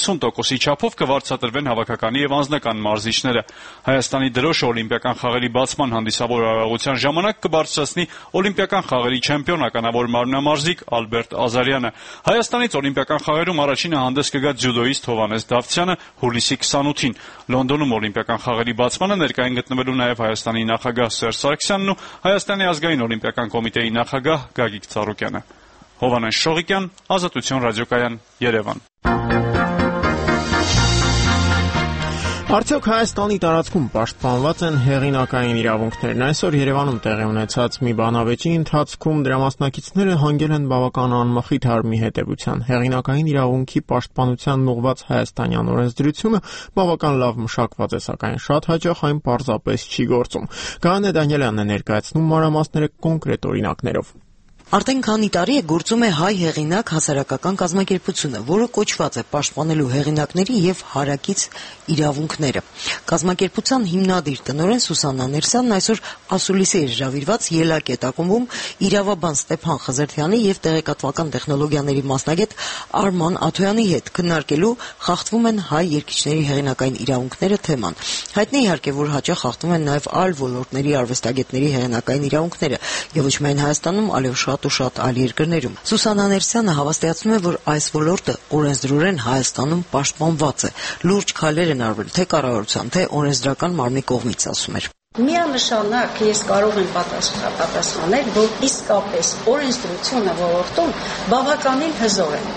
կիսուն տոկոսի չափով կվարձատրվեն հավաքականի եւ անձնական մարզիչները։ Հայաստանի դրոշը օլիմպիական խաղերի բացման հանդիսավոր արարողության ժամանակ կբարձրացնի օլիմպիական խաղերի չեմպիոն ականավոր մարմնամարզիկ Ալբերտ Ազարյանը։ Հայաստանից օլիմպիական խաղերում առաջինը հանդես կգա ձյուդոիստ Հովհաննես Դավթյանը հուլիսի քսանութին։ Լոնդոնում օլիմպիական խաղերի բացմանը ներկային գտնվելու նաեւ Հայաստանի նախագահ Սերժ Սարգսյանն ու Հայաստանի ազգային օլիմպիական կոմիտեի նախագահ Գագիկ Ծառուկյանը։ Հովհաննես Շողիկյան, Ազատություն ռադիոկայան, Երևան։
Արդյոք Հայաստանի տարածքում պաշտպանված են հեղինակային իրավունքներն։ Այսօր Երևանում տեղի ունեցած մի բանավեճի ընթացքում դրա մասնակիցները հանգել են բավական անմխիթար մի հետևության։ Հեղինակային իրավունքի պաշտպանությանն ուղղված հայաստանյան օրենսդրությունը բավական լավ մշակված է, սակայն շատ հաճախ այն պարզապես չի գործում։ Գայանե Դանիելյանն է ներկայացնում մանրամասները կոնկրետ օրինակներով։
Արդեն քանի տարի է գործում է հայ հեղինակ հասարակական կազմակերպությունը, որը կոչված է պաշտպանելու հեղինակների եւ հարակից իրավունքները։ Կազմակերպության հիմնադիր տնօրեն Սուսաննա Ներսյանն այսօր ասուլիսի է հրավիրված Ելակետ ակումբում իրավաբան Ստեփան Խզերթյանի եւ տեղեկատվական տեխնոլոգիաների մասնագետ Արման Աթոյանի հետ քննարկելու խախտվում են հայ երգիչների հեղինակային իրավունքները թեման։ Հայտնի իհարկե, որ հաճախ խախտվում են նաեւ այլ ոլորտների արվեստագետների հեղինակային իրավունքները եւ ոչ միայն Հայաստանում, այլև շատ ու շատ այլ երկրներում։ Սուսաննա Ներսյանը հավաստիացնում է, որ այս ոլորտը օրենսդրորեն Հայաստանում պաշտպանված է։ Լուրջ քայլեր են արվել թե կառավարության, թե օրենսդրական մարմնի կողմից, ասում էր։
Միանշանակ ես կարող եմ պատասխանել, որ իսկապես օրենսդրությունը ոլորտում բավականին հզոր է։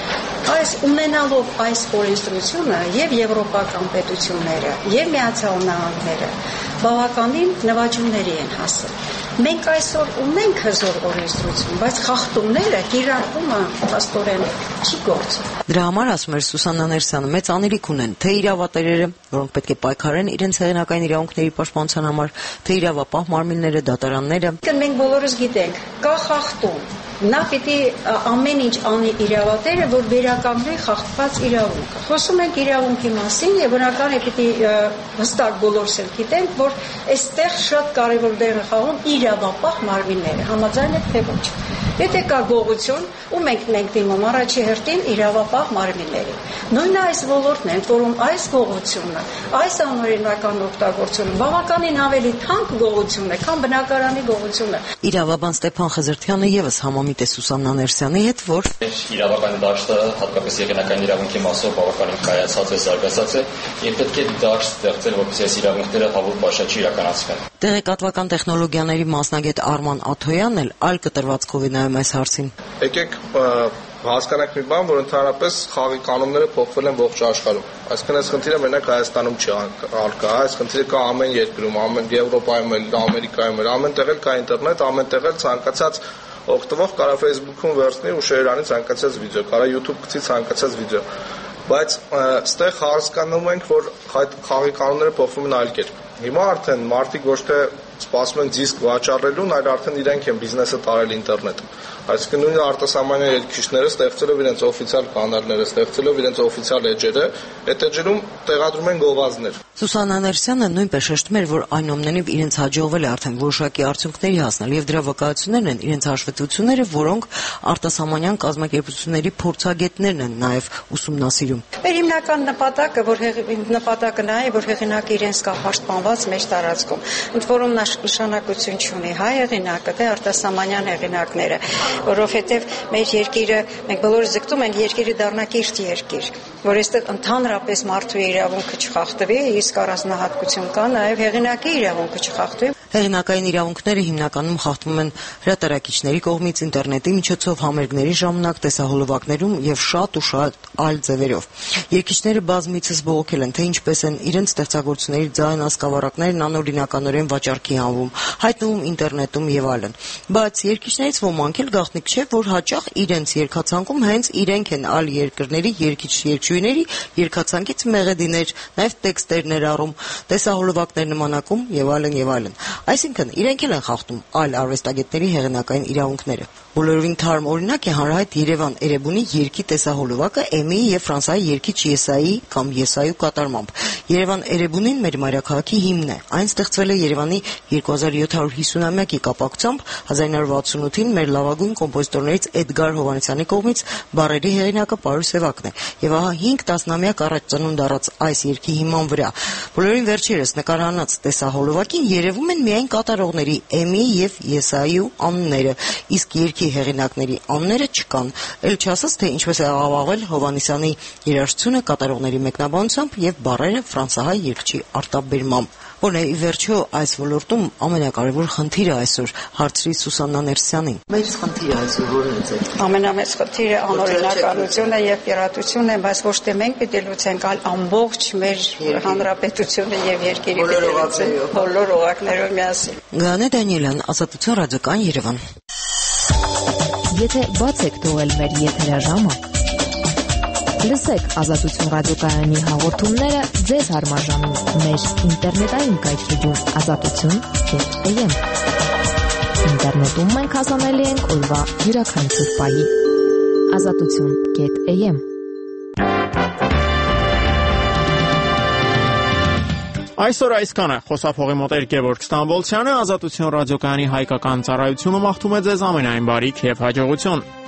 Այս ունենալով այս օրենսդրությունը եւ եվրոպական պետությունները եւ Միացյալ Նահանգները բավականին նվաճումների են հասել։ Մենք այսօր ունենք հզոր օրենսդրություն, բայց խախտումները կիրառումը փաստորեն չի գործում։
Դրա համար, ասում էր Սուսաննա Ներսյանը, մեծ անելիք ունեն թե իրավատերերը, որոնք պետք է պայքարեն իրենց հեղինակային իրավունքների պաշտպանության համար, թե իրավապահ մարմինները, դատարանները։
Մենք բոլորս գիտենք, կա խախտում։ Նա պիտի ամեն ինչ անի իրավատերը, որ վերականգնի խախտված իրավունքը։ Խոսում ենք իրավունքի մասին եւ բնական է պիտի հստակ բոլորս էլ գիտենք, որ այստեղ շատ կարեւոր դեր է խաղում իրավապահ մարմինները, համաձայն եք թե ոչ։ Եթե կա գողություն, ու մենք մենք դիմում առաջի հերթին իրավապահ մարմինների։ Նույնը այս ոլորտն է, որում այս գողությունը, այս անօրինական օգտագործությունը բավականին ավելի թանկ գողություն է, քան բնակարանի գողությունը։
Իրավաբան Ստեփան Խզերթյանը եւս համամիտ է Սուսաննա Ներսյանի հետ, որ
իրավական դաշտը, հատկապես եղանակային իրավունքի մասով բավականին կայացած է, զարգացած է, եւ պետք է դաշտ ստեղծել, որպեսզի այս իրավունքները հավուր բաշաճի իրականացվեն։
Տեղեկատվական տեխնոլոգիաների մասնագետ Արման Աթոյանն էլ այլ կտրվածքով է նայում այս հարցին։
Եկեք հասկանանք մի բան, որ ընդհանրապես խաղի կանոնները փոխվել են ողջ աշխարհում։ Այսինքն այս խնդիրը մենակ Հայաստանում չի արկա, այս խնդիրը կա ամեն երկրում, ամեն Եվրոպայում, Ամերիկայում, ամենտեղ էլ կա ինտերնետ, ամենտեղ էլ ցանկացած օգտվող կարա Facebook-ում վերցնի ու շեյր անի ցանկացած վիդեո, կարա YouTube գցի ցանկացած վիդեո։ Բայց այստեղ հասկանում ենք, որ խաղի կանոնները փոխվում են այլ կերպ։ Հիմա արդեն մարդիկ ոչ թե սպասում են դիսկ վաճառելուն, այլ արդեն իրենք են բիզնեսը տարել ինտերնետում։ Այսինքն նույն արտասահմանյան երգիչները ստեղծելով իրենց օֆիցիալ կանալները, ստեղծելով իրենց օֆիցիալ էջերը, այդ էջերում տեղադրում են գովազդներ։
Սուսաննա Ներսյանը նույնպես շեշտում էր, որ այնուամենայնիվ իրենց հաջողվել է արդեն որոշակի արդյունքների հասնել եւ դրա վկայություններն են իրենց հաշվետվությունները, որոնք արտասահմանյան կազմակերպությունների փորձագետներն են նաեւ ուսումնասիրում։
Մեր հիմնական նպատակը, որ նպատակը նա է, որ հեղինակը իրենց կա պաշտպանված մեր տարածքում, ընդ որում նշանակություն չունի հայ հեղինակը, թե արտասահմանյան հեղինակները, որովհետև մեր երկիրը, մենք բոլորը ձգտում ենք երկիրը դառնա կիրթ երկիր, որ այստեղ ընդհանրապես մարդու իրավունքը չխախտվի, իսկ առանձնահատկություն կա նաև հեղինակի իրավունքը չխախտվի։
Հեղինակային իրավունքները հիմնականում խախտվում են հրատարակիչների կողմից, ինտերնետի միջոցով, համերգների ժամանակ, տեսահոլովակներում եւ շատ ու շատ այլ ձևերով։ Երգիչները բազմիցս բողոքել են, թե ինչպես են իրենց ստեղծագործությունների ձայն ասկավառակներն անօրինականորեն վաճառքի հանվում, հայտնվում ինտերնետում եւ այլն։ Բայց երգիչներից ոմանք էլ գաղտնիք չէ, որ հաճախ իրենց երգացանկում հենց իրենք են այլ երկրների երգիչ-երգչուհիների երգացանկից մեղեդիներ, նաեւ տեքստեր ներառում, տեսահոլովակներ նմանակում եւ այլն եւ այլն։ Այսինքն, իրենք էլ են խախտում այլ արվեստագետների հեղինակային իրավունքները։ Բոլորովին թարմ օրինակ է հանրահայտ Երևան Էրեբունի երգի տեսահոլովակը Էմիի եւ Ֆրանսիայի երգիչ Եսայի կամ Եսայու կատարմամբ։ Երևան Էրեբունին մեր մայրաքաղաքի հիմնն է։ Այն ստեղծվել է Երևանի երկու հազար յոթ հարյուր հիսունամյակի կապակցությամբ հազար նոր վաթսունութին մեր լավագույն կոմպոզիտորներից Էդգար Հովհաննիսյանի կողմից բառերի հեղինակը Պարուս Սևակն է։ Եվ ահա հինգ տասնամյակ առաջ ծնունդ առած այս երգի հիման վրա բոլորին վերջերս նկարահանած տեսահոլովակին երևում են միայն կատարողների Էմի եւ Եսայու անունները, իսկ երգի հեղինակների անունները չկան։ Էլ չասած, թե ինչպես է աղավաղվել Հովհաննիսյանի երաժշտությունը կատարողների մեկնաբանությամբ եւ բառերը ֆրանսահայ երգչի արտաբերմամբ։ Որն է ի վերջո այս ոլորտում ամենակարևոր խնդիրը այսօր, հարցրի Սուսաննա Ներսյանին։ Մեր խնդիրը այսօր որն է ձեր։
Ամենամեծ խնդիրը անօրինակությունն է եւ պիրատությունն է, բայց ոչ թե մենք պիտի լուծենք, այլ ամբողջ մեր հանրապետությունը եւ երկիրը պիտի լուծեն բոլոր օղակներով միասին։
Գանե Դանիելյան, Ազատություն ռադիոկայան, Երևան։
Եթե բաց եք թողել մեր եթերաժամը, լսեք Ազատություն ռադիոկայանի հաղորդումները ձեզ հարմարժանում մեր ինտերնետային կայքեջում ազատություն կետ էմ։ Ինտերնետում մենք հասանելի ենք օրվա յուրաքանչյուր պահի։ ազատություն կետ էմ։
Այսօր այսքանը խոսափողի մոտ Գևորգ Ստամբոլցյանը, Ազատություն ռադիոկայանի հայկական ծառայությունը մաղթում է ձեզ ամենայն բարիք եւ հաջողություն։